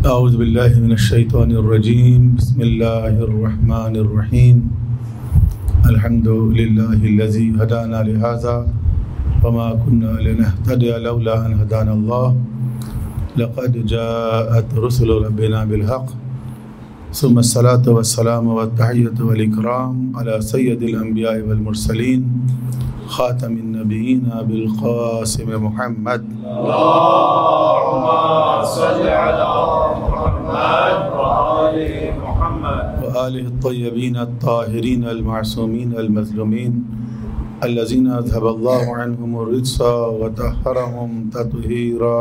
اعوذ باللہ من الشیطان الرجیم بسم اللہ الرحمن الرحیم الحمد للہ الذی ہدانا لہذا وما كنا لنهتدی لولا ان ہدانا اللہ لقد جاءت رسل ربنا بالحق ثم الصلاة والسلام والتحیۃ والاکرام علی سید الانبیاء والمرسلین خاتم النبیین بالقاسم محمد اللهم صل على محمد وآل محمد وآلہ الطیبین الطاہرین المعصومین المظلومین الذین اذهب اللہ عنہم الرجس وطہرہم تطہیرا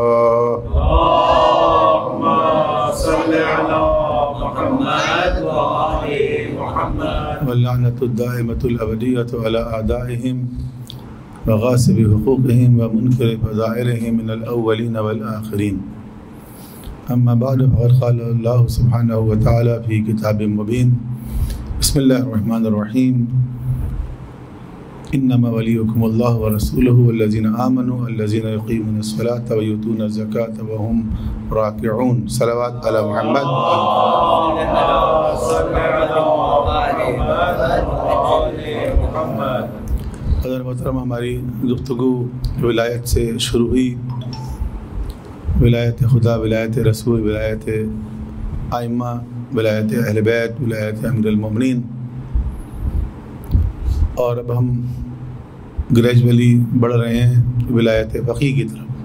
اللهم صل على محمد وآل محمد واللعنۃ الدائمۃ الابدیۃ علی اعدائہم وغاصب حقوقهم ومنکر فضائلهم من الاولین والآخرین اما بعد فقد قال اللہ سبحانہ وتعالی فی کتاب مبین بسم اللہ الرحمن الرحیم انما ولیکم اللہ ورسولہ والذین آمنوا الذین یقیمون الصلاة ویؤتون الزکاة وهم راکعون صلوات علی محمد صل على محمد. حضرت محترم ہماری گفتگو ولایت سے شروع ہوئی، ولایت خدا، ولایت رسول، ولایت ائمہ، ولایت اہل بیت، ولایت امیر المومنین، اور اب ہم گریجولی بڑھ رہے ہیں ولایت فقیہ کی طرف،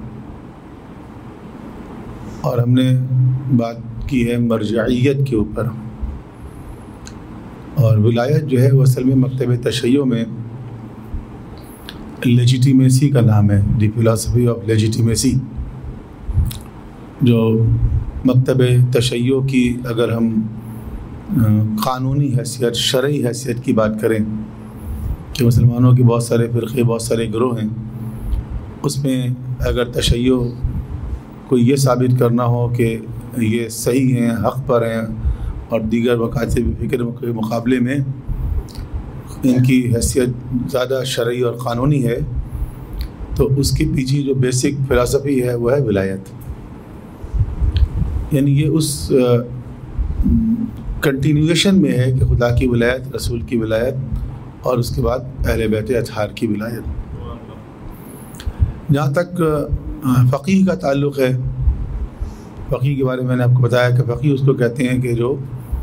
اور ہم نے بات کی ہے مرجعیت کے اوپر، اور ولایت جو ہے وہ اصل میں مکتب تشیع میں لیجیٹیمیسی کا نام ہے، دی فلاسفی آف لیجیٹیمیسی، جو مکتب تشیع کی اگر ہم قانونی حیثیت، شرعی حیثیت کی بات کریں کہ مسلمانوں کے بہت سارے فرقے، بہت سارے گروہ ہیں، اس میں اگر تشیع کو یہ ثابت کرنا ہو کہ یہ صحیح ہیں، حق پر ہیں، اور دیگر مکاتب فکر کے مقابلے میں ان کی حیثیت زیادہ شرعی اور قانونی ہے، تو اس کے پیچھے جو بیسک فلسفی ہے وہ ہے ولایت، یعنی یہ اس کنٹینیویشن میں ہے کہ خدا کی ولایت، رسول کی ولایت، اور اس کے بعد اہل بیت اطہار کی ولایت۔ جہاں تک فقیہ کا تعلق ہے، فقیہ کے بارے میں نے آپ کو بتایا کہ فقیہ اس کو کہتے ہیں کہ جو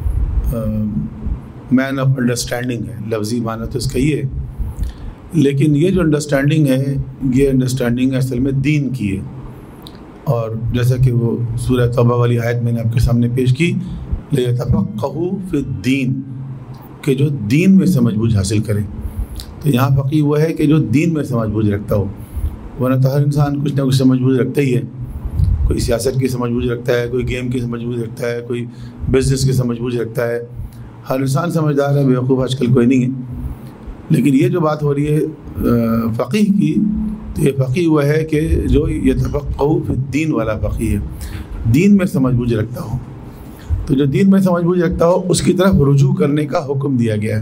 مین آف انڈرسٹینڈنگ ہے، لفظی معنی تو اس کا یہ ہے، لیکن یہ جو انڈرسٹینڈنگ ہے، یہ انڈرسٹینڈنگ اصل میں دین کی ہے، اور جیسا کہ وہ سورہ توبہ والی آیت میں نے آپ کے سامنے پیش کی، لِيَتَفَقَّهُوا فِي الدِّينِ، کہ جو دین میں سمجھ بوجھ حاصل کرے، تو یہاں فقیہ وہ ہے کہ جو دین میں سمجھ بوجھ رکھتا ہو، ورنہ تو ہر انسان کچھ نہ کچھ سمجھ بوجھ رکھتا ہی ہے، کوئی سیاست کی سمجھ بوجھ رکھتا ہے، کوئی گیم کی سمجھ بوجھ رکھتا ہے، کوئی بزنس کی سمجھ بوجھ رکھتا ہے، ہر انسان سمجھدار ہے، بیوقوف آج کل کوئی نہیں ہے۔ لیکن یہ جو بات ہو رہی ہے فقیہ کی، تو یہ فقیہ وہ ہے کہ جو یتفقہ فی الدین والا فقیہ ہے، دین میں سمجھ بوجھ رکھتا ہو، تو جو دین میں سمجھ بوجھ رکھتا ہو اس کی طرف رجوع کرنے کا حکم دیا گیا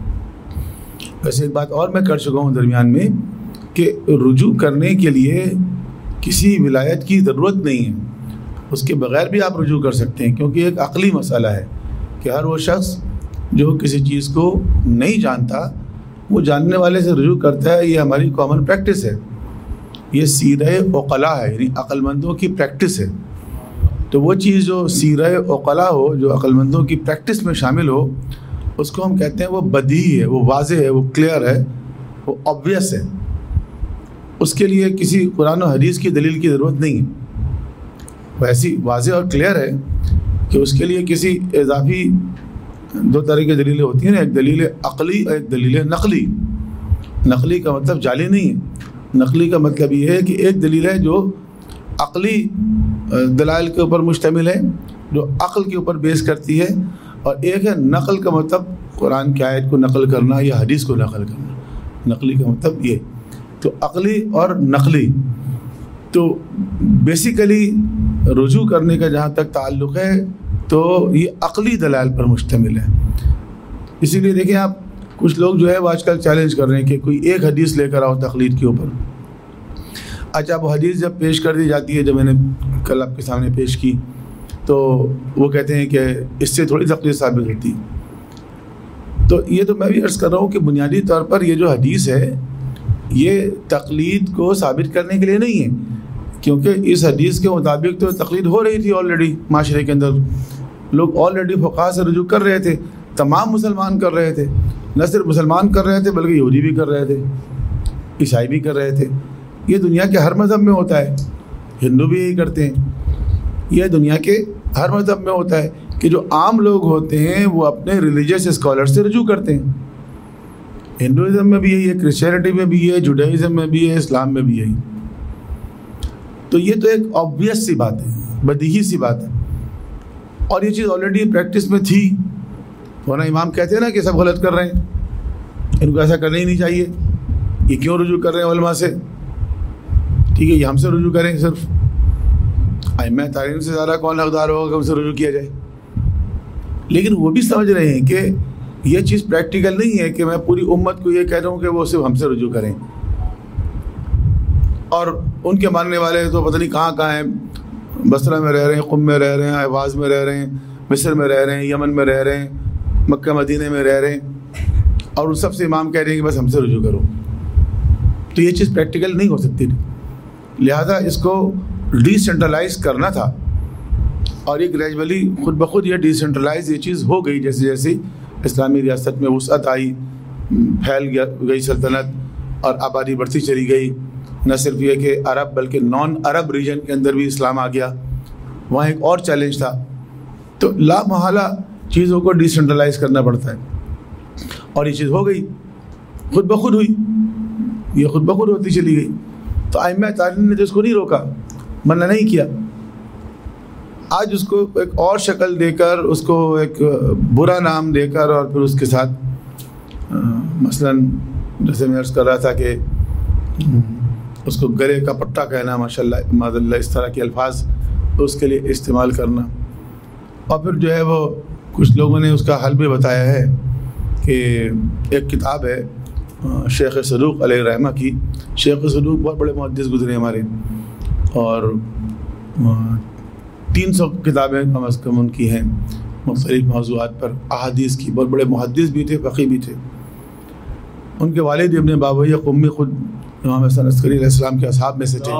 ہے۔ ویسے ایک بات اور میں کر چکا ہوں درمیان میں کہ رجوع کرنے کے لیے کسی ولایت کی ضرورت نہیں ہے، اس کے بغیر بھی آپ رجوع کر سکتے ہیں، کیونکہ ایک عقلی مسئلہ ہے کہ ہر وہ شخص جو کسی چیز کو نہیں جانتا وہ جاننے والے سے رجوع کرتا ہے، یہ ہماری کامن پریکٹس ہے، یہ سیرہ عقلاء ہے، یعنی عقل مندوں کی پریکٹس ہے۔ تو وہ چیز جو سیرہ عقلاء ہو، جو عقل مندوں کی پریکٹس میں شامل ہو، اس کو ہم کہتے ہیں وہ بدیہی ہے، وہ واضح ہے، وہ کلیئر ہے، وہ آبویس ہے، اس کے لیے کسی قرآن و حدیث کی دلیل کی ضرورت نہیں ہے، وہ ایسی واضح اور کلیئر ہے کہ اس کے لیے کسی اضافی، دو طرح کی دلیلیں ہوتی ہیں نا، ایک دلیل عقلی اور ایک دلیل نقلی۔ نقلی کا مطلب جعلی نہیں ہے، نقلی کا مطلب یہ ہے کہ ایک دلیل ہے جو عقلی دلائل کے اوپر مشتمل ہے، جو عقل کے اوپر بیس کرتی ہے، اور ایک ہے نقل کا مطلب قرآن کی آیت کو نقل کرنا یا حدیث کو نقل کرنا، نقلی کا مطلب یہ۔ تو عقلی اور نقلی، تو بیسیکلی رجوع کرنے کا جہاں تک تعلق ہے تو یہ عقلی دلائل پر مشتمل ہے۔ اسی لیے دیکھیں آپ، کچھ لوگ جو ہے وہ آج کل چیلنج کر رہے ہیں کہ کوئی ایک حدیث لے کر آؤ تقلید کے اوپر۔ اچھا، وہ حدیث جب پیش کر دی جاتی ہے، جب میں نے کل آپ کے سامنے پیش کی، تو وہ کہتے ہیں کہ اس سے تھوڑی تقلید ثابت ہوتی. تو یہ تو میں بھی عرض کر رہا ہوں کہ بنیادی طور پر یہ جو حدیث ہے یہ تقلید کو ثابت کرنے کے لیے نہیں ہے، کیونکہ اس حدیث کے مطابق تو تقلید ہو رہی تھی آلریڈی معاشرے کے اندر. لوگ آلریڈی فقہا سے رجوع کر رہے تھے، تمام مسلمان کر رہے تھے، نہ صرف مسلمان کر رہے تھے بلکہ یہودی بھی کر رہے تھے، عیسائی بھی کر رہے تھے. یہ دنیا کے ہر مذہب میں ہوتا ہے، ہندو بھی یہی کرتے ہیں. یہ دنیا کے ہر مذہب میں ہوتا ہے کہ جو عام لوگ ہوتے ہیں وہ اپنے ریلیجیس اسکالر سے رجوع کرتے ہیں. ہندوازم میں بھی یہی ہے، کرسچینٹی میں بھی ہے، جوڈائزم میں بھی ہے، اسلام میں بھی یہی. تو یہ تو ایک آبویس سی بات ہے، بدیہی سی بات ہے، اور یہ چیز آلریڈی پریکٹس میں تھی. ورنہ امام کہتے ہیں نا کہ سب غلط کر رہے ہیں، ان کو ایسا کرنا ہی نہیں چاہیے، یہ کیوں رجوع کر رہے ہیں علماء سے؟ ٹھیک ہے، یہ ہم سے رجوع کریں صرف. ائمہ تارین سے زیادہ کون حقدار ہوگا کہ ہم سے رجوع کیا جائے؟ لیکن وہ بھی سمجھ رہے ہیں کہ یہ چیز پریکٹیکل نہیں ہے کہ میں پوری امت کو یہ کہہ رہا ہوں کہ وہ صرف ہم سے رجوع کریں. اور ان کے ماننے والے تو پتہ نہیں کہاں کہاں ہیں، بصرہ میں رہ رہے ہیں، قم میں رہ رہے ہیں، احواز میں رہ رہے ہیں، مصر میں رہ رہے ہیں، یمن میں رہ رہے ہیں، مکہ مدینہ میں رہ رہے ہیں، اور ان سب سے امام کہہ رہے ہیں کہ بس ہم سے رجوع کرو. تو یہ چیز پریکٹیکل نہیں ہو سکتی، لہذا اس کو ڈی سینٹرلائز کرنا تھا. اور یہ گریجولی خود بخود یہ ڈی سینٹرلائز یہ چیز ہو گئی، جیسے جیسے اسلامی ریاست میں وسعت آئی، پھیل گئی سلطنت اور آبادی بڑھتی چلی گئی. نہ صرف یہ کہ عرب بلکہ نان عرب ریجن کے اندر بھی اسلام آ گیا، وہاں ایک اور چیلنج تھا. تو لا محالہ چیزوں کو ڈی سینٹرلائز کرنا پڑتا ہے، اور یہ چیز ہو گئی، خود بخود ہوئی، یہ خود بخود ہوتی چلی گئی. تو ائمہ تارین نے تو اس کو نہیں روکا، منع نہیں کیا. آج اس کو ایک اور شکل دے کر، اس کو ایک برا نام دے کر، اور پھر اس کے ساتھ مثلاً جیسے میں عرض کر رہا تھا کہ اس کو گلے کا پٹا کہنا، ماشاءاللہ معاذ اللہ، اس طرح کے الفاظ اس کے لیے استعمال کرنا. اور پھر جو ہے وہ کچھ لوگوں نے اس کا حل بھی بتایا ہے کہ ایک کتاب ہے شیخ صدوق علیہ الرحمہ کی. شیخ صدوق بہت بڑے محدث گزرے ہمارے، اور 300 کتابیں کم از کم ان کی ہیں مختلف موضوعات پر، احادیث کی. بہت بڑے محدث بھی تھے، فقیہ بھی تھے. ان کے والد ابن بابویہ قمی خود امام حسن عسکری علیہ السلام کے اصحاب میں سے تھے.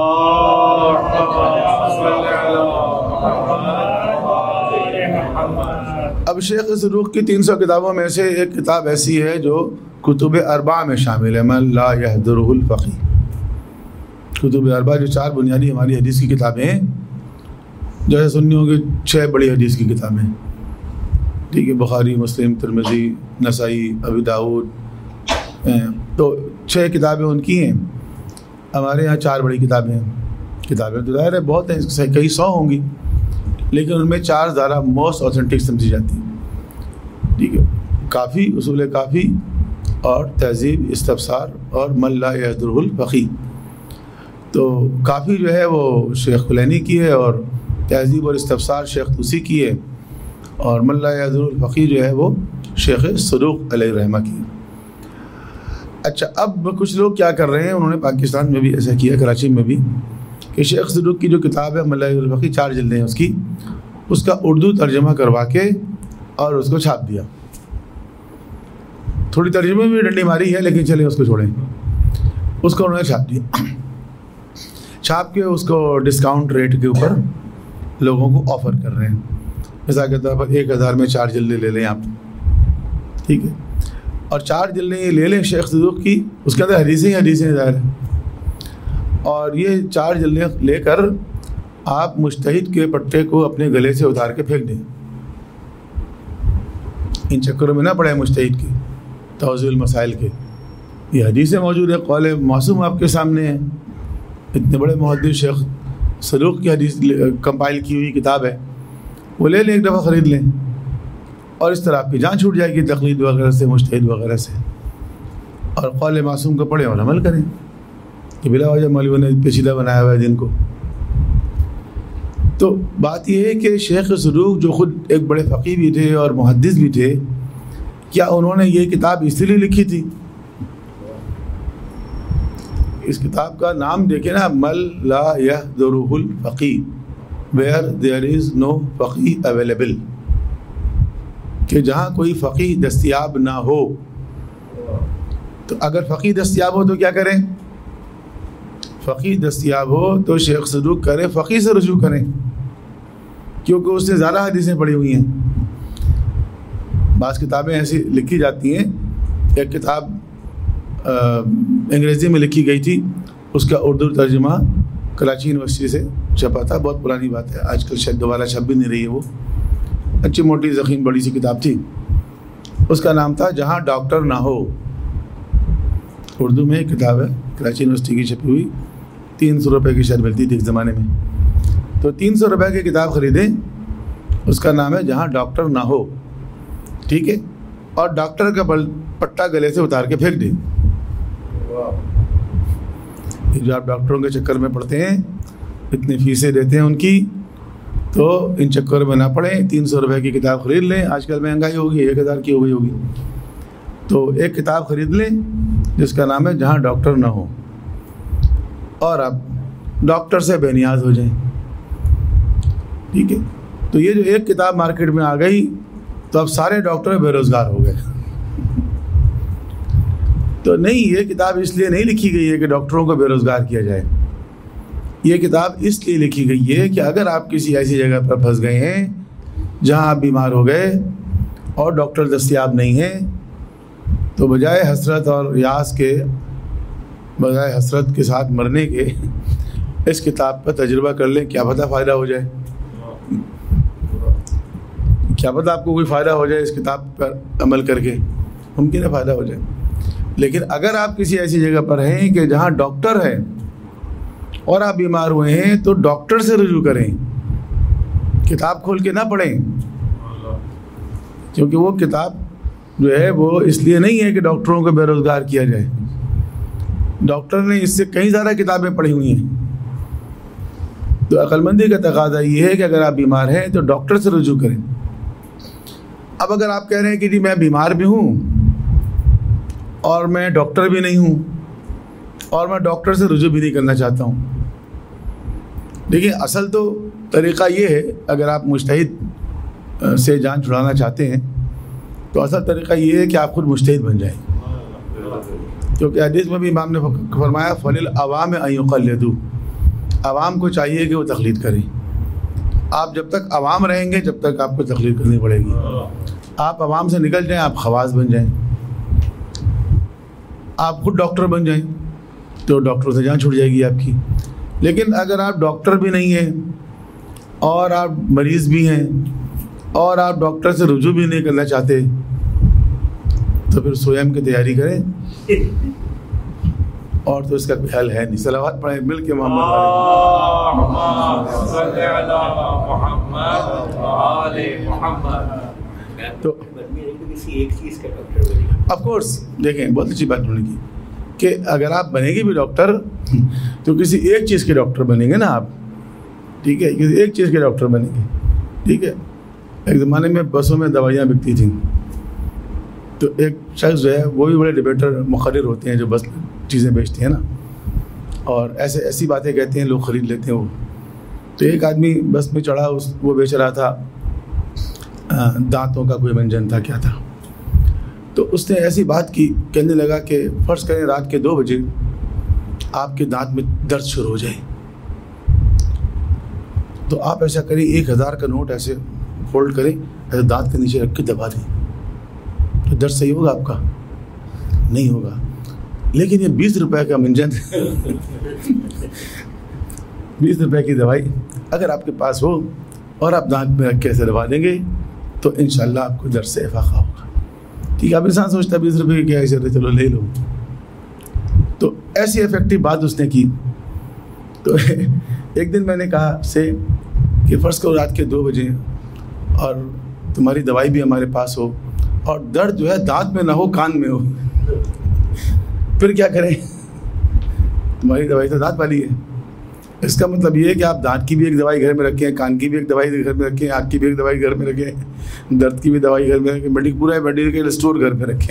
اب شیخ صدوق کی 300 کتابوں میں سے ایک کتاب ایسی ہے جو کتب اربعہ میں شامل ہے، من لا یحضرہ الفقیہ. کتب اربعہ جو 4 بنیادی ہماری حدیث کی کتابیں ہیں، جیسے سنیوں کی 6 بڑی حدیث کی کتابیں، ٹھیک ہے، بخاری، مسلم، ترمذی، نسائی، ابی داؤد، تو 6 کتابیں ان کی ہیں. ہمارے یہاں 4 بڑی کتابیں ہیں. کتابیں تو ظاہر ہے بہت ہیں، کئی 100 ہوں گی، لیکن ان میں 4 زیادہ موسٹ اوتھینٹک سمجھی جاتی ہیں. ٹھیک ہے، کافی، اصول کافی، اور تہذیب، استفسار، اور من لا یحضرہ الفقیہ. تو کافی جو ہے وہ شیخ کلینی کی ہے، اور تہذیب اور استفسار شیخ طوسی کی ہے، اور من لا یحضرہ الفقیہ جو ہے وہ شیخ صدوق علیہ الرحمہ کی. اچھا، اب کچھ لوگ کیا کر رہے ہیں، انہوں نے پاکستان میں بھی ایسا کیا، کراچی میں بھی، کہ شیخ صدوق کی جو کتاب ہے من لا یحضرہ الفقیہ، 4 جلدیں ہیں اس کا اردو ترجمہ کروا کے اور اس کو چھاپ دیا. تھوڑی ترجمے میں ڈنڈی ماری ہے، لیکن چلیں اس کو چھوڑیں. اس کو انہوں نے چھاپ دیا، چھاپ کے اس کو ڈسکاؤنٹ ریٹ کے اوپر لوگوں کو آفر کر رہے ہیں. مثال کے طور پر 1000 میں 4 جلدیں لے لیں آپ، ٹھیک ہے، اور 4 جلدیں یہ لے لیں شیخ صدوق کی، اس کے اندر حدیثیں ظاہر ہیں، اور یہ 4 جلدیں لے کر آپ مجتہد کے پٹے کو اپنے گلے سے اتار کے پھینک دیں. ان چکروں میں نہ پڑے مجتہد کے، توضیح المسائل کے. یہ حدیثیں موجود ہے، قول معصوم آپ کے سامنے ہیں. اتنے بڑے محدث شیخ صدوق کی حدیث کمپائل کی ہوئی کتاب ہے، وہ لے لیں، ایک دفعہ خرید لیں، اور اس طرح آپ کی جان چھوٹ جائے گی تقلید وغیرہ سے، مجتہد وغیرہ سے. اور قول معصوم کو پڑھیں اور عمل کریں، کہ بلا وجہ مولویوں نے پیچیدہ بنایا ہوا ہے دین کو. تو بات یہ ہے کہ شیخ صدوق جو خود ایک بڑے فقیہ بھی تھے اور محدث بھی تھے، کیا انہوں نے یہ کتاب اسی لیے لکھی تھی؟ اس کتاب کا نام دیکھیں نا، من لا یحضرہ الفقیہ. where there is no فقیہ available, کہ جہاں کوئی فقیہ دستیاب نہ ہو. تو اگر فقیہ دستیاب ہو تو کیا کریں؟ فقیہ دستیاب ہو تو شیخ صدوق کریں، فقیہ سے رجوع کریں، کیونکہ اس نے زیادہ حدیثیں پڑھی ہوئی ہیں. بعض کتابیں ایسی لکھی جاتی ہیں. ایک کتاب انگریزی میں لکھی گئی تھی، اس کا اردو ترجمہ کراچی یونیورسٹی سے چھپا تھا. بہت پرانی بات ہے، آج کل شاید دوبارہ چھپ بھی نہیں رہی ہے. وہ اچھی موٹی ضخیم بڑی سی کتاب تھی. اس کا نام تھا جہاں ڈاکٹر نہ ہو. اردو میں ایک کتاب ہے کراچی یونیورسٹی کی چھپی ہوئی، 300 روپے کی شاید ملتی تھی ایک زمانے میں. تو 300 روپے کی کتاب خریدیں، اس کا نام ہے جہاں ڈاکٹر نہ ہو. ٹھیک ہے، اور ڈاکٹر کا پٹا گلے سے اتار کے پھینک دیں. جو آپ ڈاکٹروں کے چکر میں پڑتے ہیں، اتنی فیسیں دیتے ہیں ان کی، تو ان چکر میں نہ پڑیں. 300 روپے کی کتاب خرید لیں. آج کل مہنگائی ہوگی، 1000 کی ہو گئی ہوگی. تو ایک کتاب خرید لیں جس کا نام ہے جہاں ڈاکٹر نہ ہو، اور آپ ڈاکٹر سے بے نیاز ہو جائیں. ٹھیک ہے، تو یہ جو ایک کتاب مارکیٹ میں آ گئی تو اب سارے ڈاکٹر بے روزگار ہو گئے. تو نہیں، یہ کتاب اس لیے نہیں لکھی گئی ہے کہ ڈاکٹروں کو بے روزگار کیا جائے. یہ کتاب اس لیے لکھی گئی ہے کہ اگر آپ کسی ایسی جگہ پر پھنس گئے ہیں جہاں آپ بیمار ہو گئے اور ڈاکٹر دستیاب نہیں ہیں، تو بجائے حسرت اور یاس کے، بجائے حسرت کے ساتھ مرنے کے، اس کتاب پر تجربہ کر لیں. کیا پتہ فائدہ ہو جائے، کیا پتہ آپ کو کوئی فائدہ ہو جائے اس کتاب پر عمل کر کے. ممکن ہے فائدہ ہو جائے. لیکن اگر آپ کسی ایسی جگہ پر ہیں کہ جہاں ڈاکٹر ہے اور آپ بیمار ہوئے ہیں، تو ڈاکٹر سے رجوع کریں، کتاب کھول کے نہ پڑھیں. کیونکہ وہ کتاب جو ہے وہ اس لیے نہیں ہے کہ ڈاکٹروں کو بے روزگار کیا جائے. ڈاکٹر نے اس سے کئی زیادہ کتابیں پڑھی ہوئی ہیں. تو عقل مندی کا تقاضا یہ ہے کہ اگر آپ بیمار ہیں تو ڈاکٹر سے رجوع کریں. اب اگر آپ کہہ رہے ہیں کہ جی میں بیمار بھی ہوں اور میں ڈاکٹر بھی نہیں ہوں اور میں ڈاکٹر سے رجوع بھی نہیں کرنا چاہتا ہوں، دیکھیں اصل تو طریقہ یہ ہے، اگر آپ مجتہد سے جان چھڑانا چاہتے ہیں تو اصل طریقہ یہ ہے کہ آپ خود مجتہد بن جائیں. کیونکہ حدیث میں بھی امام نے فرمایا فَلِلْعَوَامِ أَن يُقَلِّدُوا، عوام کو چاہیے کہ وہ تقلید کریں. آپ جب تک عوام رہیں گے جب تک آپ کو تقلید کرنی پڑے گی. آپ عوام سے نکل جائیں، آپ خواص بن جائیں، آپ خود ڈاکٹر بن جائیں تو ڈاکٹر سے جان چھوٹ جائے گی آپ کی. لیکن اگر آپ ڈاکٹر بھی نہیں ہیں اور آپ مریض بھی ہیں اور آپ ڈاکٹر سے رجوع بھی نہیں کرنا چاہتے، تو پھر سویم کی تیاری کریں، اور تو اس کا کوئی حل ہے نہیں. صلوات پڑھیں مل کے محمد تو آف کورس. دیکھیں بہت اچھی بات ہونے کی کہ اگر آپ بنیں گے بھی ڈاکٹر تو کسی ایک چیز کے ڈاکٹر بنیں گے نا آپ. ٹھیک ہے، کسی ایک چیز کے ڈاکٹر بنیں گے. ٹھیک ہے، ایک زمانے میں بسوں میں دوائیاں بکتی تھیں، تو ایک شخص جو ہے وہ بھی بڑے ڈبیٹر مقرر ہوتے ہیں جو بس چیزیں بیچتے ہیں نا، اور ایسی باتیں کہتے ہیں، لوگ خرید لیتے ہیں وہ. تو ایک آدمی بس میں چڑھا، وہ بیچ رہا تھا دانتوں کا کوئی منجن تھا، کیا تھا. تو اس نے ایسی بات کی، کہنے لگا کہ فرض کریں رات کے 2 بجے آپ کے دانت میں درد شروع ہو جائے، تو آپ ایسا کریں 1000 کا نوٹ ایسے فولڈ کریں، ایسے دانت کے نیچے رکھ کے دبا دیں، تو درد صحیح ہوگا آپ کا؟ نہیں ہوگا. لیکن یہ 20 روپے کا منجن 20 روپے کی دوائی اگر آپ کے پاس ہو اور آپ دانت میں رکھ کے ایسے دبا دیں گے تو انشاءاللہ آپ کو درد سے افاقہ ہوگا. ٹھیک ہے، اب انسان سوچتا ہے 20 روپے کی کیا ہے، چلو لے لو. تو ایسی افیکٹو بات اس نے کی. تو ایک دن میں نے کہا سے کہ فرض کرو رات کے 2 بجے اور تمہاری دوائی بھی ہمارے پاس ہو اور درد جو ہے دانت میں نہ ہو، کان میں ہو، پھر کیا کریں؟ تمہاری دوائی تو دانت والی ہے. اس کا مطلب یہ ہے کہ آپ دانت کی بھی ایک دوائی گھر میں رکھیں، کان کی بھی ایک دوائی گھر میں رکھیں، آنکھ کی بھی ایک دوائی گھر میں رکھیں، درد کی بھی دوائی گھر میں رکھیں، پورا میڈیکل اسٹور گھر میں رکھیں.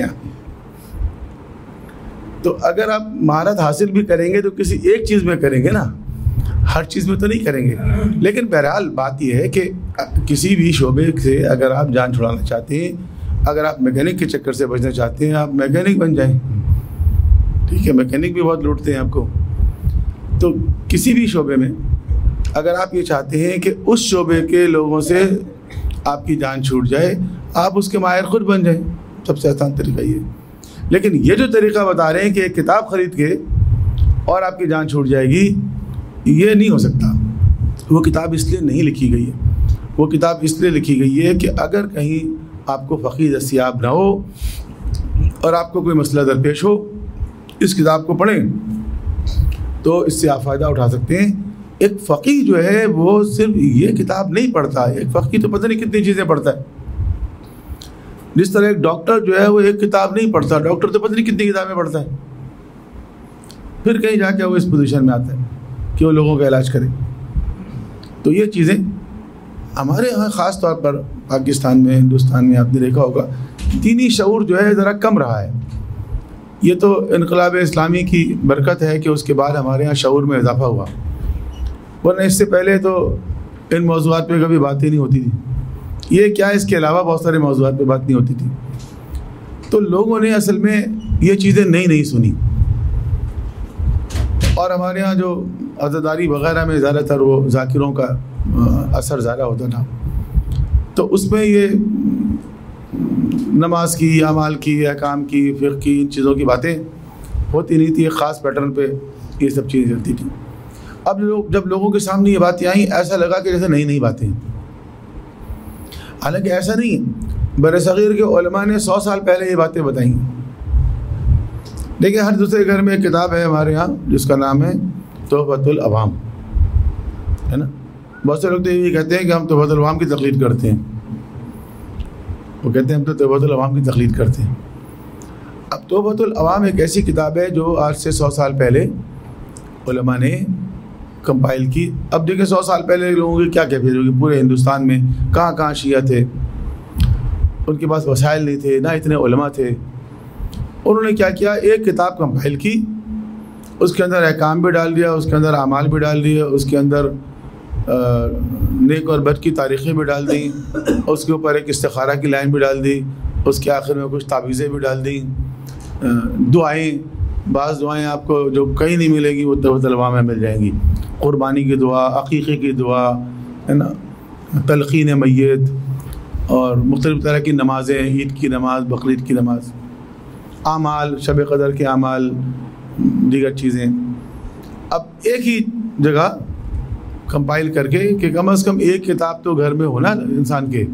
تو اگر آپ مہارت حاصل بھی کریں گے تو کسی ایک چیز میں کریں گے نا. ہر چیز میں تو نہیں کریں گے، لیکن بہرحال بات یہ ہے کہ کسی بھی شعبے سے اگر آپ جان چھڑانا چاہتے ہیں، اگر آپ میکینک کے چکر سے بچنا چاہتے ہیں، آپ میکینک بن جائیں، ٹھیک ہے، میکینک بھی بہت لوٹتے ہیں آپ کو. تو کسی بھی شعبے میں اگر آپ یہ چاہتے ہیں کہ اس شعبے کے لوگوں سے آپ کی جان چھوٹ جائے، آپ اس کے ماہر خود بن جائیں، سب سے آسان طریقہ یہ. لیکن یہ جو طریقہ بتا رہے ہیں کہ ایک کتاب خرید کے اور آپ کی جان چھوٹ جائے گی، یہ نہیں ہو سکتا. وہ کتاب اس لیے نہیں لکھی گئی ہے، وہ کتاب اس لیے لکھی گئی ہے کہ اگر کہیں آپ کو فقیر دستیاب نہ ہو اور آپ کو کوئی مسئلہ درپیش ہو، اس کتاب کو پڑھیں تو اس سے آپ فائدہ اٹھا سکتے ہیں. ایک فقیر جو ہے وہ صرف یہ کتاب نہیں پڑھتا، ایک فقیر تو پتہ نہیں کتنی چیزیں پڑھتا ہے. جس طرح ایک ڈاکٹر جو ہے وہ ایک کتاب نہیں پڑھتا، ڈاکٹر تو پتہ نہیں کتنی کتابیں پڑھتا ہے، پھر کہیں جا کے وہ اس پوزیشن میں آتا ہے کہ وہ لوگوں کا علاج کرے. تو یہ چیزیں ہمارے ہاں خاص طور پر پاکستان میں، ہندوستان میں آپ نے دیکھا ہوگا دینی شعور جو ہے ذرا کم رہا ہے. یہ تو انقلاب اسلامی کی برکت ہے کہ اس کے بعد ہمارے ہاں شعور میں اضافہ ہوا، ورنہ اس سے پہلے تو ان موضوعات پہ کبھی بات ہی نہیں ہوتی تھی. یہ کیا، اس کے علاوہ بہت سارے موضوعات پہ بات نہیں ہوتی تھی. تو لوگوں نے اصل میں یہ چیزیں نہیں سنی، اور ہمارے ہاں جو عزاداری وغیرہ میں زیادہ تر وہ ذاکروں کا اثر زیادہ ہوتا تھا، تو اس میں یہ نماز کی، اعمال کی، احکام کی، فقہ کی، ان چیزوں کی باتیں ہوتی نہیں تھی. ایک خاص پیٹرن پہ یہ سب چیزیں چلتی تھیں. اب جب لوگوں کے سامنے یہ باتیں آئیں، ایسا لگا کہ جیسے نئی باتیں. حالانکہ ایسا نہیں، بر صغیر کے علماء نے 100 سال پہلے یہ باتیں بتائیں. دیکھیں، ہر دوسرے گھر میں ایک کتاب ہے ہمارے ہاں جس کا نام ہے تحفۃ العوام، ہے نا. بہت سے لوگ تو یہ کہتے ہیں کہ ہم تحفۃ العوام کی تقلید کرتے ہیں. وہ کہتے ہیں ہم تو تحفۃ العوام کی تقلید کرتے ہیں. اب تحفۃ العوام ایک ایسی کتاب ہے جو آج سے 100 سال پہلے علماء نے کمپائل کی. اب دیکھیں 100 سال پہلے لوگوں کی کیا کیفیت ہوگی، پورے ہندوستان میں کہاں شیعہ تھے، ان کے پاس وسائل نہیں تھے، نہ اتنے علماء تھے. انہوں نے کیا کیا، ایک کتاب کمپائل کی، اس کے اندر احکام بھی ڈال دیا، اس کے اندر اعمال بھی ڈال دیا، اس کے اندر نیک اور بد کی تاریخیں بھی ڈال دیں، اس کے اوپر ایک استخارہ کی لائن بھی ڈال دی، اس کے آخر میں کچھ تعویذیں بھی ڈال دیں، دعائیں، بعض دعائیں آپ کو جو کہیں نہیں ملے گی وہ تحفۃ العوام میں مل جائیں گی. قربانی کی دعا، عقیقے کی دعا، ہے نا، تلقین میت، اور مختلف طرح کی نمازیں، عید کی نماز، بقرعید کی نماز، اعمال، شب قدر کے اعمال، دیگر چیزیں. اب ایک ہی جگہ کمپائل کر کے کہ کم از کم ایک کتاب تو گھر میں ہونا انسان کے.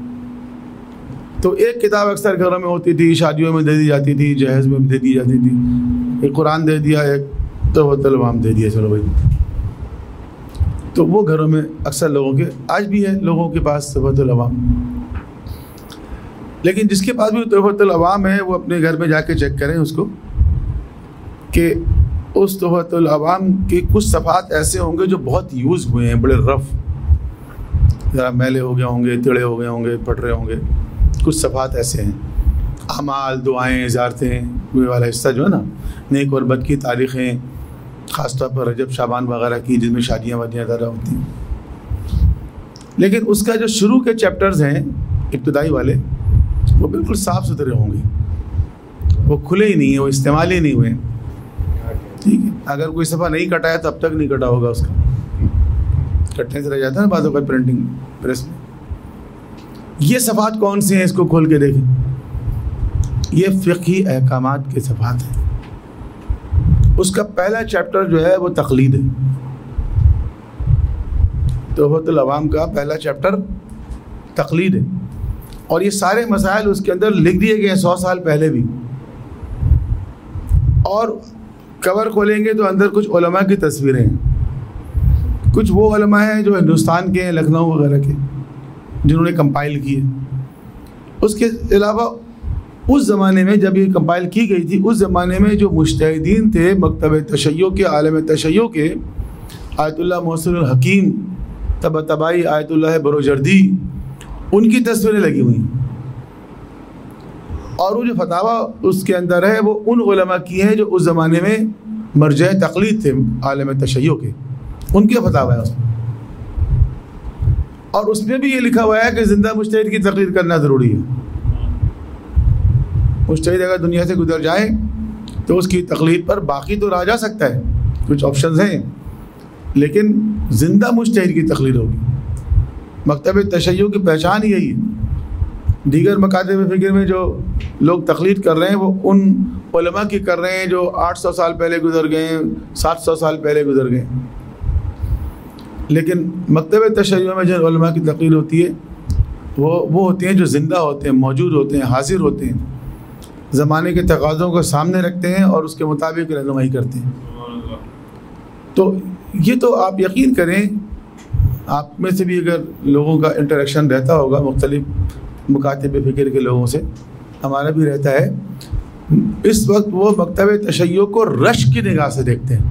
تو ایک کتاب اکثر گھروں میں ہوتی تھی، شادیوں میں دے دی جاتی تھی، جہیز میں بھی دے دی جاتی تھی. ایک قرآن دے دیا، ایک تحفۃ العوام دے دیا، چلو بھائی. تو وہ گھروں میں اکثر لوگوں کے، آج بھی ہے لوگوں کے پاس تحفۃ العوام. لیکن جس کے پاس بھی تحفۃ العوام ہے وہ اپنے گھر میں جا کے چیک کریں اس کو کہ اس تحفۃ العوام کے کچھ صفحات ایسے ہوں گے جو بہت یوز ہوئے ہیں، بڑے رف، ذرا میلے ہو گئے ہوں گے، ٹیڑھے ہو گئے ہوں گے، پھٹ رہے ہوں گے. کچھ صفحات ایسے ہیں، اعمال، دعائیں، زیارتیں، یہ والا حصہ جو ہے نا، نیک اور بد کی تاریخیں، خاص طور پر رجب شعبان وغیرہ کی جن میں شادیاں وادیاں زیادہ ہوتی ہیں. لیکن اس کا جو شروع کے چیپٹرز ہیں ابتدائی والے، وہ بالکل صاف ستھرے ہوں گے، وہ کھلے ہی نہیں ہیں، وہ استعمال ہی نہیں ہوئے. ٹھیک ہے، اگر کوئی صفحہ نہیں کٹا ہے تو اب تک نہیں کٹا ہوگا، اس کا کٹنے سے رہ جاتا ہے نا بعض اوقات پرنٹنگ پریس میں. یہ صفحات کون سے ہیں، اس کو کھول کے دیکھیں. یہ فقہی احکامات کے صفحات ہیں. اس کا پہلا چیپٹر جو ہے وہ تقلید ہے. تحفۃ العوام کا پہلا چیپٹر تقلید ہے، اور یہ سارے مسائل اس کے اندر لکھ دیے گئے ہیں 100 سال پہلے بھی. اور کور کھولیں گے تو اندر کچھ علماء کی تصویریں ہیں. کچھ وہ علماء ہیں جو ہندوستان کے ہیں، لکھنؤ وغیرہ کے، جنہوں نے کمپائل کی ہے. اس کے علاوہ اس زمانے میں جب یہ کمپائل کی گئی تھی، اس زمانے میں جو مجتہدین تھے مکتب تشیع کے، عالم تشیع کے، آیت اللہ محسن الحکیم، طباطبائی آیت اللہ بروجردی، ان کی تصویریں لگی ہوئی ہیں. اور وہ جو فتاویٰ اس کے اندر ہے وہ ان علماء کی ہیں جو اس زمانے میں مرجع تقلید تھے عالم تشیع کے. ان کے فتاوی ہے اس میں، اور اس میں بھی یہ لکھا ہوا ہے کہ زندہ مجتہد کی تقریر کرنا ضروری ہے. مجتہد اگر دنیا سے گزر جائے تو اس کی تقلید پر باقی تو رہا جا سکتا ہے، کچھ آپشنز ہیں، لیکن زندہ مجتہد کی تقلید ہوگی. مکتب تشیع کی پہچان یہی ہے. دیگر مکاتب فکر میں جو لوگ تقلید کر رہے ہیں وہ ان علماء کی کر رہے ہیں جو 800 سال پہلے گزر گئے ہیں، 700 سال پہلے گزر گئے ہیں. لیکن مکتب تشیع میں جن علماء کی تقریر ہوتی ہے وہ ہوتے ہیں جو زندہ ہوتے ہیں، موجود ہوتے ہیں، حاضر ہوتے ہیں، زمانے کے تقاضوں کو سامنے رکھتے ہیں اور اس کے مطابق رہنمائی کرتے ہیں. تو یہ تو آپ یقین کریں، آپ میں سے بھی اگر لوگوں کا انٹریکشن رہتا ہوگا مختلف مکاتب فکر کے لوگوں سے، ہمارا بھی رہتا ہے، اس وقت وہ مکتب تشیع کو رشک کی نگاہ سے دیکھتے ہیں.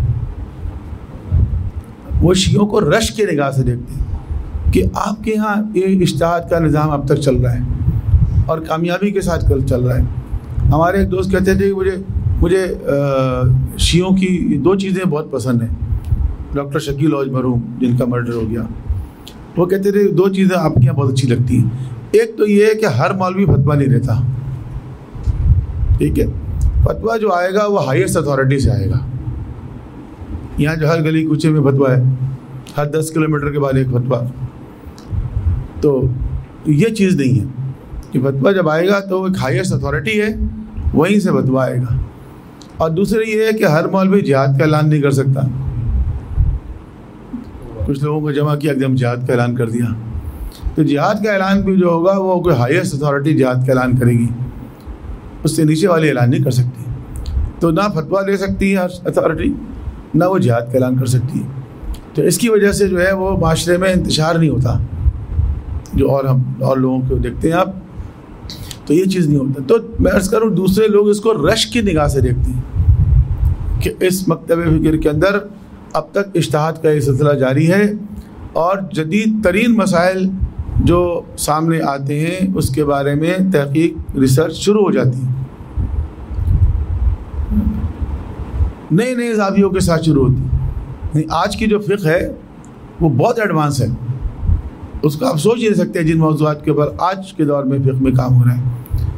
وہ شیعوں کو رشک کی نگاہ سے دیکھتے ہیں کہ آپ کے ہاں یہ اجتہاد کا نظام اب تک چل رہا ہے اور کامیابی کے ساتھ چل رہا ہے. ہمارے ایک دوست کہتے تھے کہ مجھے شیعوں کی 2 چیزیں بہت پسند ہیں. ڈاکٹر شکیل اوج مرحوم جن کا مرڈر ہو گیا، وہ کہتے تھے 2 چیزیں آپ کے یہاں بہت اچھی لگتی ہیں. ایک تو یہ ہے کہ ہر مولوی فتویٰ نہیں دیتا، ٹھیک ہے، فتویٰ جو آئے گا وہ ہائیسٹ اتھارٹی سے آئے گا. یہاں جو ہر گلی کوچے میں فتویٰ ہے، ہر 10 کلومیٹر کے بعد ایک فتویٰ. تو یہ چیز نہیں ہے کہ فتویٰ جب آئے گا تو ایک ہائیسٹ اتھارٹی ہے، وہیں سے فتویٰ آئے گا. اور دوسرے یہ ہے کہ ہر مولوی جہاد کا اعلان نہیں کر سکتا. کچھ لوگوں کو جمع کیا ایک دم جہاد کا اعلان کر دیا، تو جہاد کا اعلان بھی جو ہوگا وہ کوئی ہائیسٹ اتھارٹی جہاد کا اعلان کرے گی، اس سے نیچے والی اعلان نہیں کر سکتی. تو نہ فتویٰ دے سکتی ہے اتھارٹی، نہ وہ جہاد کا اعلان کر سکتی ہے. تو اس کی وجہ سے جو ہے وہ معاشرے میں انتشار نہیں ہوتا، جو اور لوگوں کو دیکھتے ہیں آپ، تو یہ چیز نہیں ہوتا. تو میں عرض کروں دوسرے لوگ اس کو رشک کی نگاہ سے دیکھتے ہیں کہ اس مکتب فکر کے اندر اب تک اجتہاد کا یہ سلسلہ جاری ہے اور جدید ترین مسائل جو سامنے آتے ہیں اس کے بارے میں تحقیق ریسرچ شروع ہو جاتی ہے، نئے زاویوں کے ساتھ شروع ہوتی. آج کی جو فقہ ہے وہ بہت ایڈوانس ہے، اس کو آپ سوچ ہی نہیں سکتے جن موضوعات کے اوپر آج کے دور میں فقہ میں کام ہو رہا ہے.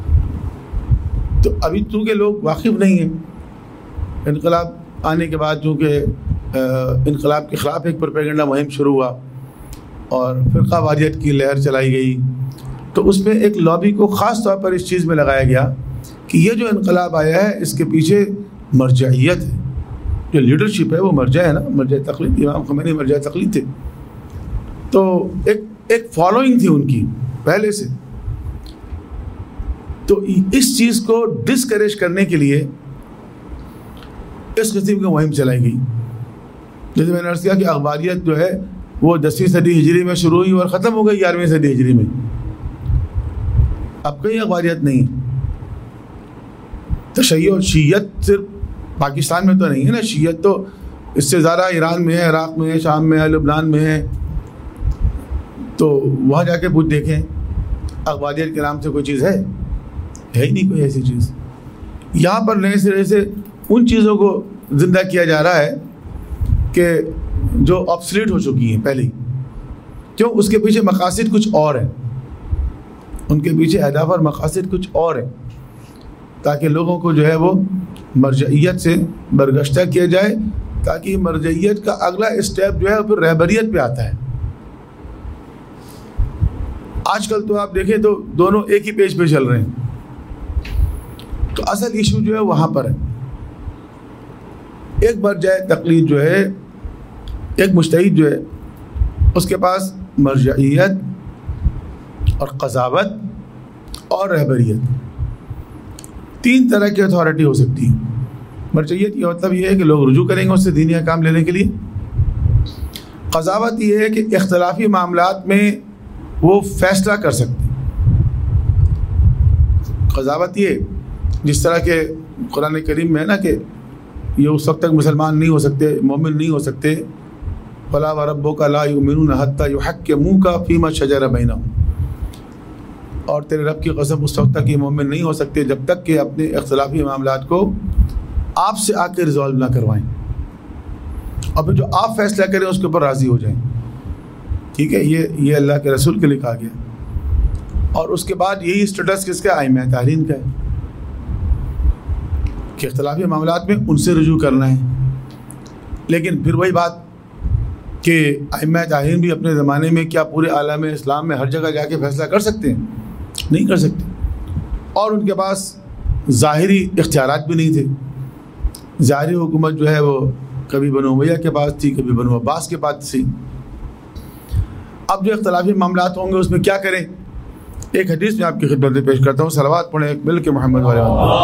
تو ابھی چونکہ لوگ واقف نہیں ہیں، انقلاب آنے کے بعد چونکہ انقلاب کے خلاف ایک پروپیگنڈا مہم شروع ہوا اور فرقہ واریت کی لہر چلائی گئی، تو اس میں ایک لابی کو خاص طور پر اس چیز میں لگایا گیا کہ یہ جو انقلاب آیا ہے اس کے پیچھے مرجعیت ہے، جو لیڈرشپ ہے وہ مرجع ہے نا، مرجع تقلید. امام خمینی مرجع تقلید تھے، تو ایک فالوئنگ تھی ان کی پہلے سے. تو اس چیز کو ڈسکریج کرنے کے لیے اس قسم کی مہم چلائی گئی. جیسے میں نے عرض کیا کہ اخباریت جو ہے وہ 10ویں صدی ہجری میں شروع ہوئی اور ختم ہو گئی 11ویں صدی ہجری میں. اب کہیں اخباریت نہیں. تشیع شیعت صرف پاکستان میں تو نہیں ہے نا، شیعت تو اس سے زیادہ ایران میں ہے، عراق میں ہے، شام میں ہے، لبنان میں ہے. تو وہاں جا کے پوچھ دیکھیں اخباریت کے نام سے کوئی چیز ہے ہی نہیں کوئی ایسی چیز. یہاں پر نئے سرے سے ان چیزوں کو زندہ کیا جا رہا ہے کہ جو آبسلیٹ ہو چکی ہیں پہلے ہی. کیوں؟ اس کے پیچھے مقاصد کچھ اور ہیں، ان کے پیچھے اہداف اور مقاصد کچھ اور ہیں، تاکہ لوگوں کو جو ہے وہ مرجعیت سے برگشتہ کیا جائے، تاکہ مرجعیت کا اگلا اسٹیپ جو ہے پھر رہبریت پہ آتا ہے. آج کل تو آپ دیکھیں تو دونوں ایک ہی پیج پہ چل رہے ہیں. تو اصل ایشو جو ہے وہاں پر ہے. ایک مرجع تقلید جو ہے، ایک مجتہد جو ہے، اس کے پاس مرجعیت اور قضاوت اور رہبریت 3 طرح کی اتھارٹی ہو سکتی ہے. مرجعیت کا مطلب یہ ہے کہ لوگ رجوع کریں گے اس سے دینی احکام لینے کے لیے. قضاوت یہ ہے کہ اختلافی معاملات میں وہ فیصلہ کر سکتے ہیں. قضاوت یہ جس طرح کہ قرآن کریم میں ہے نا کہ یہ اس وقت تک مسلمان نہیں ہو سکتے، مومن نہیں ہو سکتے، فَلَا وَرَبُّكَ لَا يُؤْمِنُونَ حَتَّى يُحَكِّمُوكَ فِيمَا شَجَرَ بَيْنَهُمْ. اور تیرے رب کی قسم اس وقت تک یہ مومن نہیں ہو سکتے جب تک کہ اپنے اختلافی معاملات کو آپ سے آ کے ریزالو نہ کروائیں. اور پھر جو آپ فیصلہ کریں اس کے اوپر راضی ہو جائیں. ٹھیک ہے, یہ اللہ کے رسول کے لیے کہا گیا. اور اس کے بعد یہی اسٹیٹس کس کا؟ ائمہ طاہرین کا ہے کہ اختلافی معاملات میں ان سے رجوع کرنا ہے. لیکن پھر وہی بات کہ ائمہ طاہرین بھی اپنے زمانے میں کیا پورے عالم اسلام میں ہر جگہ جا کے فیصلہ کر سکتے ہیں؟ نہیں کر سکتے. اور ان کے پاس ظاہری اختیارات بھی نہیں تھے. ظاہری حکومت جو ہے وہ کبھی بنو امیہ کے پاس تھی, کبھی بنو عباس کے پاس تھی. اب جو اختلافی معاملات ہوں گے اس میں کیا کریں؟ ایک حدیث میں آپ کی خدمت میں پیش کرتا ہوں. صلوات پڑھیں ایک مل کے محمد والے.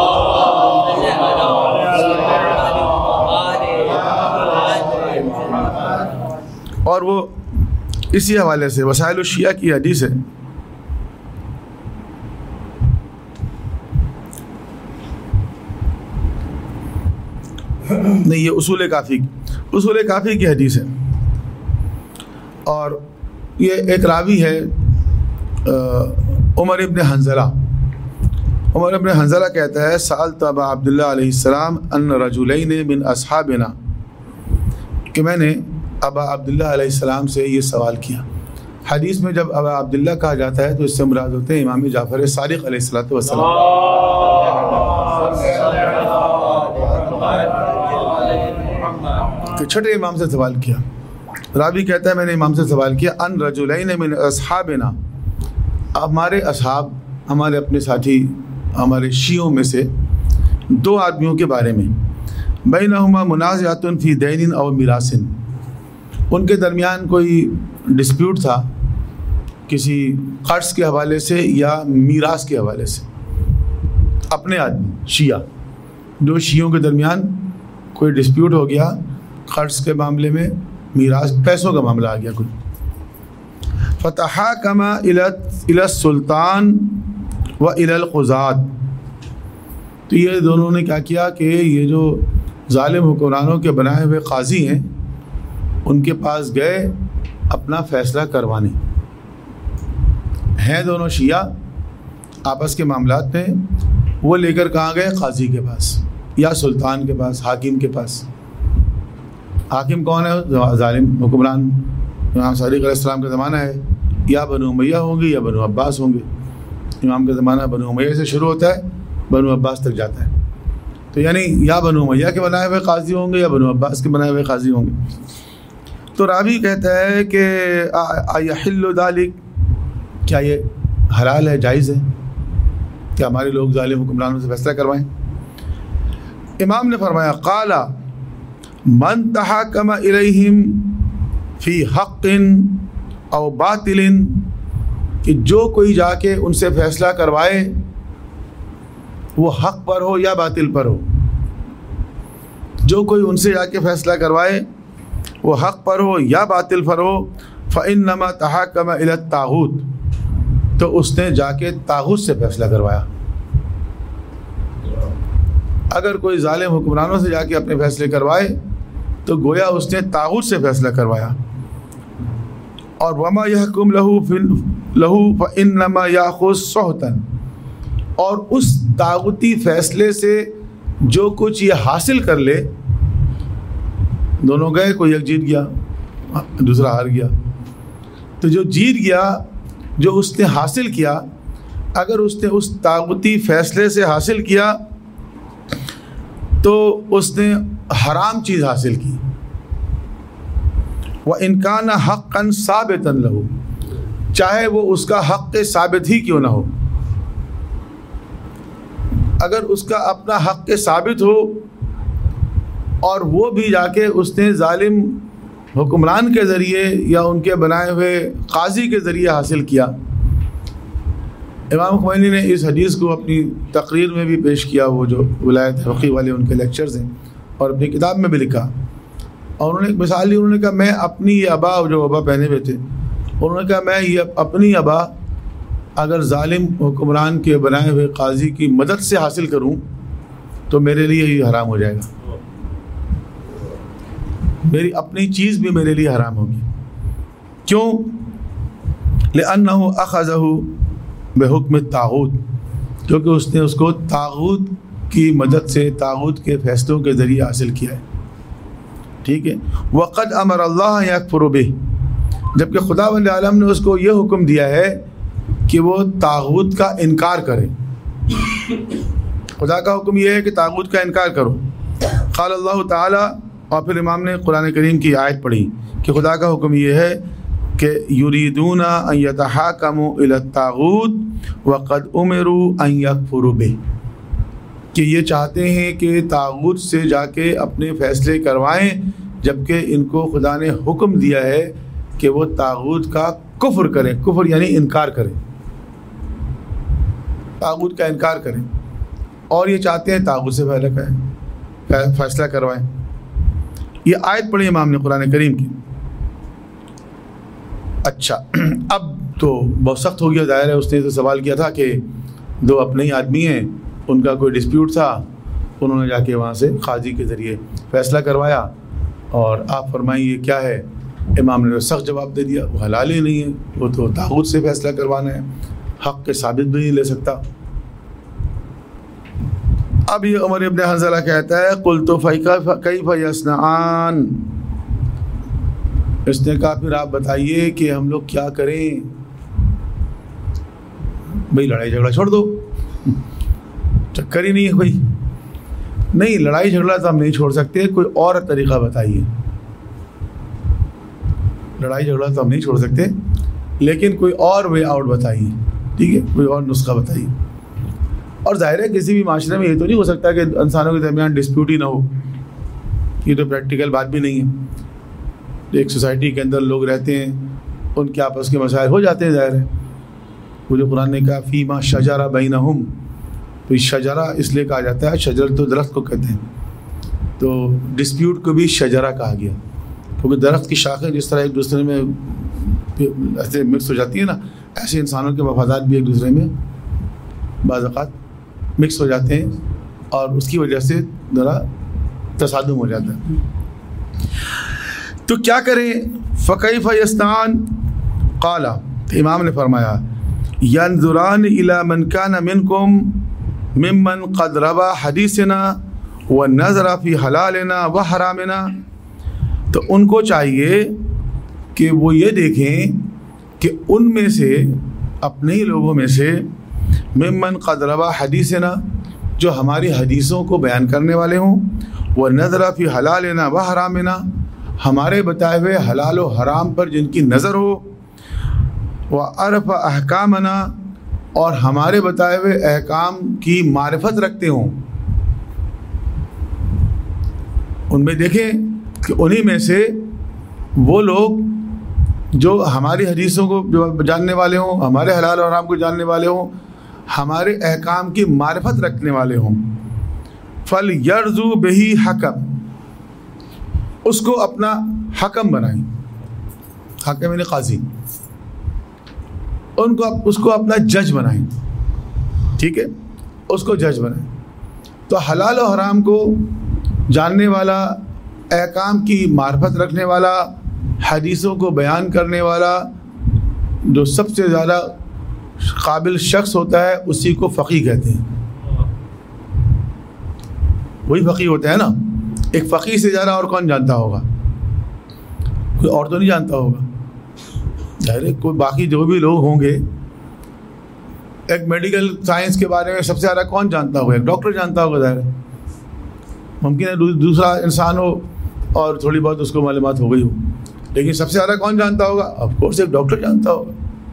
اور وہ اسی حوالے سے وسائل الشیعہ کی حدیث ہے. نہیں, یہ اصول کافی کی حدیث ہے. اور یہ ایک راوی ہے عمر ابن حنظلہ کہتا ہے سألت ابا عبداللہ علیہ السلام ان رجلین من اصحابنا, کہ میں نے ابا عبداللہ علیہ السلام سے یہ سوال کیا. حدیث میں جب ابا عبداللہ کہا جاتا ہے تو اس سے مراد ہوتے ہیں امام جعفر صادق علیہ السلام, کہ چھٹے امام سے سوال کیا. راوی کہتا ہے میں نے امام سے سوال کیا ان رجلین من اصحابنا, ہمارے اصحاب, ہمارے اپنے ساتھی, ہمارے شیعوں میں سے دو آدمیوں کے بارے میں. بینہما منازعۃ فی دین او میراث, ان کے درمیان کوئی ڈسپیوٹ تھا کسی قرض کے حوالے سے یا میراث کے حوالے سے. اپنے آدمی شیعہ, جو شیعوں کے درمیان کوئی ڈسپیوٹ ہو گیا قرض کے معاملے میں, میراث پیسوں کا معاملہ آ گیا کوئی. فتحاکم الی السلطان و الی القضاة, تو یہ دونوں نے کیا کیا کہ یہ جو ظالم حکمرانوں کے بنائے ہوئے قاضی ہیں ان کے پاس گئے اپنا فیصلہ کروانے. ہیں دونوں شیعہ آپس کے معاملات میں, وہ لے کر کہاں گئے؟ قاضی کے پاس یا سلطان کے پاس, حاکم کے پاس. حاکم کون ہے؟ ظالم حکمران امام صادق علیہ السلام کا زمانہ ہے, یا بنو امیہ ہوں گے یا بنو عباس ہوں گے. امام کا زمانہ بنو امیہ سے شروع ہوتا ہے, بنو عباس تک جاتا ہے. تو یعنی یا بنو امیہ کے بنائے ہوئے قاضی ہوں گے یا بنو عباس کے بنائے ہوئے قاضی ہوں گے. تو راوی کہتا ہے کہ یحل ذلک, کیا یہ حلال ہے, جائز ہے کہ ہمارے لوگ ظالم حکمرانوں سے فیصلہ کروائیں؟ امام نے فرمایا قال من تحاکم الیہم فی حق او باطل, کہ جو کوئی جا کے ان سے فیصلہ کروائے وہ حق پر ہو یا باطل پر ہو. جو کوئی ان سے جا کے فیصلہ کروائے وہ حق پر ہو یا باطل پر ہو, فإنما تحاکم الی الطاغوت, تو اس نے جا کے طاغوت سے فیصلہ کروایا. اگر کوئی ظالم حکمرانوں سے جا کے اپنے فیصلے کروائے تو گویا اس نے طاغوت سے فیصلہ کروایا. اور وما یحکم لہو فإنما یاخذ سحتا, اور اس طاغوتی فیصلے سے جو کچھ یہ حاصل کر لے, دونوں گئے, کوئی ایک جیت گیا دوسرا ہار گیا, تو جو جیت گیا جو اس نے حاصل کیا, اگر اس نے اس طاغوتی فیصلے سے حاصل کیا تو اس نے حرام چیز حاصل کی. وَإِنْ كَانَ حَقًّا ثَابِتًا لَهُ, چاہے وہ اس کا حق ثابت ہی کیوں نہ ہو. اگر اس کا اپنا حق ثابت ہو اور وہ بھی جا کے اس نے ظالم حکمران کے ذریعے یا ان کے بنائے ہوئے قاضی کے ذریعے حاصل کیا. امام خمینی نے اس حدیث کو اپنی تقریر میں بھی پیش کیا, وہ جو ولایت فقیہ والے ان کے لیکچرز ہیں, اور اپنی کتاب میں بھی لکھا. اور انہوں نے ایک مثال دی, انہوں نے کہا میں اپنی یہ ابا, جو ابا پہنے ہوئے تھے, انہوں نے کہا میں یہ اپنی ابا اگر ظالم حکمران کے بنائے ہوئے قاضی کی مدد سے حاصل کروں تو میرے لیے یہ حرام ہو جائے گا, میری اپنی چیز بھی میرے لیے حرام ہوگی. کیوں؟ لأنه أخذه بحکم الطاغوت, کیونکہ اس نے اس کو طاغوت کی مدد سے, طاغوت کے فیصلوں کے ذریعے حاصل کیا ہے. ٹھیک ہے. وقد امر اللہ یکفر بہ، جبکہ خدا وند عالم نے اس کو یہ حکم دیا ہے کہ وہ طاغوت کا انکار کرے. خدا کا حکم یہ ہے کہ طاغوت کا انکار کرو. قال اللہ تعالیٰ، اور پھر امام نے قرآن کریم کی آیت پڑھی کہ خدا کا حکم یہ ہے کہ یریدون ان یتحاکموا الی الطاغوت وقد امروا ان یکفروا بہ، کہ یہ چاہتے ہیں کہ طاغوت سے جا کے اپنے فیصلے کروائیں، جبکہ ان کو خدا نے حکم دیا ہے کہ وہ طاغوت کا کفر کریں. کفر یعنی انکار کریں، طاغوت کا انکار کریں، اور یہ چاہتے ہیں طاغوت سے فیصلہ کروائیں. یہ آیت پڑھی امام نے قرآن کریم کی. اچھا، اب تو بہت سخت ہو گیا. ظاہر ہے اس نے تو سوال کیا تھا کہ دو اپنے ہی آدمی ہیں، ان کا کوئی ڈسپیوٹ تھا، انہوں نے جا کے وہاں سے قاضی کے ذریعے فیصلہ کروایا، اور آپ فرمائیں یہ کیا ہے؟ امام نے سخت جواب دے دیا، وہ حلال ہی نہیں ہے، وہ تو طاغوت سے فیصلہ کروانا ہے، حق کے ثابت بھی نہیں لے سکتا. اب یہ عمر ابن حنظلہ کہتا ہے قلت کیف یصنعان، اس نے کہا پھر آپ بتائیے کہ ہم لوگ کیا کریں؟ بھئی لڑائی جھگڑا چھوڑ دو، چکر ہی نہیں ہے کوئی. نہیں، لڑائی جھگڑا تو ہم نہیں چھوڑ سکتے، کوئی اور طریقہ بتائیے. لڑائی جھگڑا تو ہم نہیں چھوڑ سکتے، لیکن کوئی اور وے آؤٹ بتائیے. ٹھیک ہے، کوئی اور نسخہ بتائیے. اور ظاہر ہے کسی بھی معاشرے میں یہ تو نہیں ہو سکتا کہ انسانوں کے درمیان ڈسپیوٹ ہی نہ ہو، یہ تو پریکٹیکل بات بھی نہیں ہے. ایک سوسائٹی کے اندر لوگ رہتے ہیں، ان کے آپس کے مسائل ہو جاتے ہیں. ظاہر ہے وہ جو قرآن نے کہا فیما شجرہ بینہم، تو شجرہ اس لیے کہا جاتا ہے، شجر تو درخت کو کہتے ہیں، تو ڈسپیوٹ کو بھی شجرہ کہا گیا، کیونکہ درخت کی شاخیں جس طرح ایک دوسرے میں ایسے مکس ہو جاتی ہیں نا، ایسے انسانوں کے مفادات بھی ایک دوسرے میں بعض اوقات مکس ہو جاتے ہیں، اور اس کی وجہ سے ذرا تصادم ہو جاتا ہے. تو کیا کریں؟ فکیف یصنعان قال، امام نے فرمایا ینظران الی من کان منکم ممن قد روا حدیثنا ونظر فی حلالنا وحرامنا. تو ان کو چاہیے کہ وہ یہ دیکھیں کہ ان میں سے، اپنے ہی لوگوں میں سے، ممن قد روا حدیثنا، جو ہماری حدیثوں کو بیان کرنے والے ہوں، ونظر فی حلالنا وحرامنا، ہمارے بتائے ہوئے حلال و حرام پر جن کی نظر ہو، وعرف احکامنا، اور ہمارے بتائے ہوئے احکام کی معرفت رکھتے ہوں. ان میں دیکھیں کہ انہی میں سے وہ لوگ جو ہماری حدیثوں کو جو جاننے والے ہوں، ہمارے حلال و حرام کو جاننے والے ہوں، ہمارے احکام کی معرفت رکھنے والے ہوں. فَلْيَرْزُوا بِهِ حَكَمْ، اس کو اپنا حکم بنائیں. حکم یعنی قاضی، اس کو اپنا جج بنائیں. ٹھیک ہے، اس کو جج بنائیں. تو حلال و حرام کو جاننے والا، احکام کی معرفت رکھنے والا، حدیثوں کو بیان کرنے والا، جو سب سے زیادہ قابل شخص ہوتا ہے اسی کو فقیہ کہتے ہیں. وہی فقیہ ہوتا ہے نا. ایک فقیہ سے زیادہ اور کون جانتا ہوگا؟ کوئی اور تو نہیں جانتا ہوگا. ظاہر ہے کوئی باقی جو بھی لوگ ہوں گے، ایک میڈیکل سائنس کے بارے میں سب سے زیادہ کون جانتا ہوگا؟ ایک ڈاکٹر جانتا ہوگا. ظاہر ہے ممکن ہے دوسرا انسان ہو اور تھوڑی بہت اس کو معلومات ہو گئی ہو، لیکن سب سے زیادہ کون جانتا ہوگا؟ آف کورس ایک ڈاکٹر جانتا ہوگا.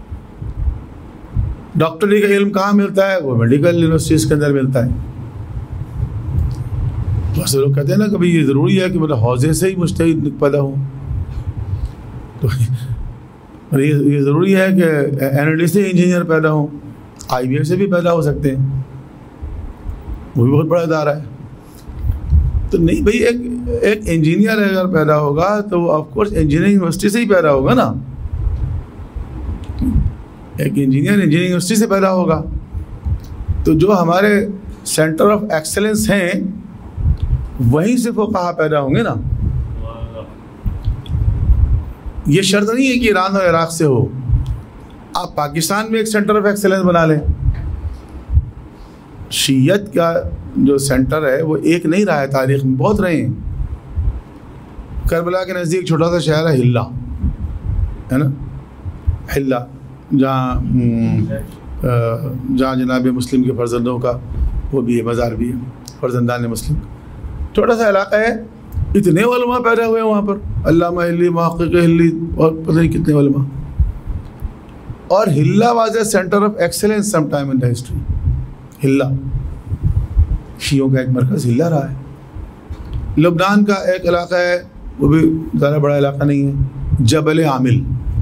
ڈاکٹری کا علم کہاں ملتا ہے؟ وہ میڈیکل یونیورسٹیز کے اندر ملتا ہے. بہت سے لوگ کہتے ہیں نا کبھی یہ ضروری ہے کہ مطلب حوزے سے ہی مجتہد پیدا ہوں. تو یہ ضروری ہے کہ اینالسٹ سے انجینئر پیدا ہوں، آئی بی ایم سے بھی پیدا ہو سکتے ہیں، وہ بھی بہت بڑا ادارہ ہے. تو نہیں بھائی، ایک انجینئر اگر پیدا ہوگا تو وہ آف کورس انجینئرنگ یونیورسٹی سے ہی پیدا ہوگا نا. ایک انجینئر انجینئرنگ یونیورسٹی سے پیدا ہوگا. تو جو ہمارے سینٹر آف ایکسلنس ہیں وہیں سے فقہا پیدا ہوں گے نا. یہ شرط نہیں ہے کہ ایران اور عراق سے ہو. آپ پاکستان میں ایک سینٹر آف ایکسلنس بنا لیں. شیعت کا جو سینٹر ہے وہ ایک نہیں رہا ہے، تاریخ میں بہت رہے ہیں. کربلا کے نزدیک چھوٹا سا شہر ہے ہلا، ہے نا، ہلا، جہاں جناب مسلم کے فرزندوں کا وہ بھی ہے، مزار بھی ہے، فرزندان مسلم. چھوٹا سا علاقہ ہے، اتنے علماء پیدا ہوئے ہیں وہاں پر، علامہ ہلی، محقق ہلی اور پتہ نہیں کتنے علماء. اور Hillah was a centre of excellence some time in the history. Hillah شیعوں کا ایک مرکز ہلا رہا ہے. لبنان کا ایک علاقہ ہے، وہ بھی زیادہ بڑا علاقہ نہیں ہے، جبل عامل.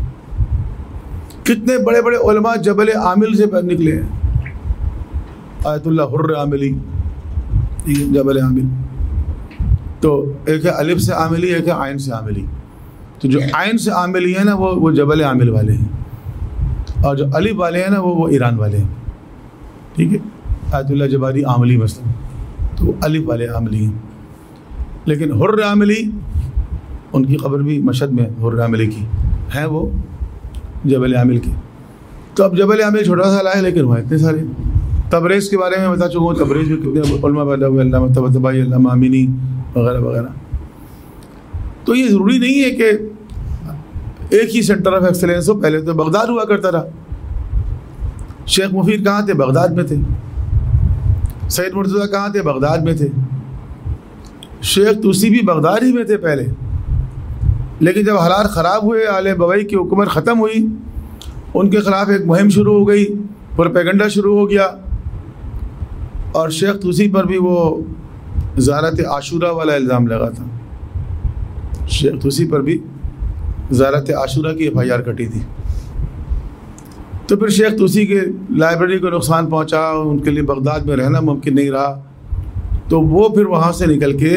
کتنے بڑے بڑے علماء جبل عامل سے نکلے ہیں. آیت اللہ حر عاملی، جبل عامل. تو ایک ہے الف سے عاملی، ایک ہے عین سے عاملی. تو جو عین سے عاملی ہے نا وہ جبل عامل والے ہیں، اور جو الف والے ہیں نا وہ ایران والے ہیں. ٹھیک ہے، آیت اللہ جباری عاملی مثلا، تو وہ الف والے عاملی ہیں. لیکن حر عاملی، ان کی قبر بھی مشہد میں حر عاملی کی ہے، وہ جبل عامل کی. تو اب جبل عامل چھوٹا سا ہے لیکن وہاں اتنے سارے. تبریز کے بارے میں بتا چکا ہوں، تبریز میں کتنے علماء پیدا ہوئے، علامہ طباطبائی، علامہ امینی وغیرہ وغیرہ. تو یہ ضروری نہیں ہے کہ ایک ہی سینٹر آف ایکسلنس ہو. پہلے تو بغداد ہوا کرتا رہا. شیخ مفید کہاں تھے؟ بغداد میں تھے. سید مرتضیٰ کہاں تھے؟ بغداد میں تھے. شیخ توسی بھی بغداد ہی میں تھے پہلے. لیکن جب حالات خراب ہوئے، آل بوئی کی حکومت ختم ہوئی، ان کے خلاف ایک مہم شروع ہو گئی، پروپیگنڈا شروع ہو گیا، اور شیخ توسی پر بھی وہ زیارت عاشورہ والا الزام لگا تھا. شیخ توسی پر بھی زیارت عاشورہ کی FIR کٹی تھی. تو پھر شیخ توسی کے لائبریری کو نقصان پہنچا، ان کے لیے بغداد میں رہنا ممکن نہیں رہا. تو وہ پھر وہاں سے نکل کے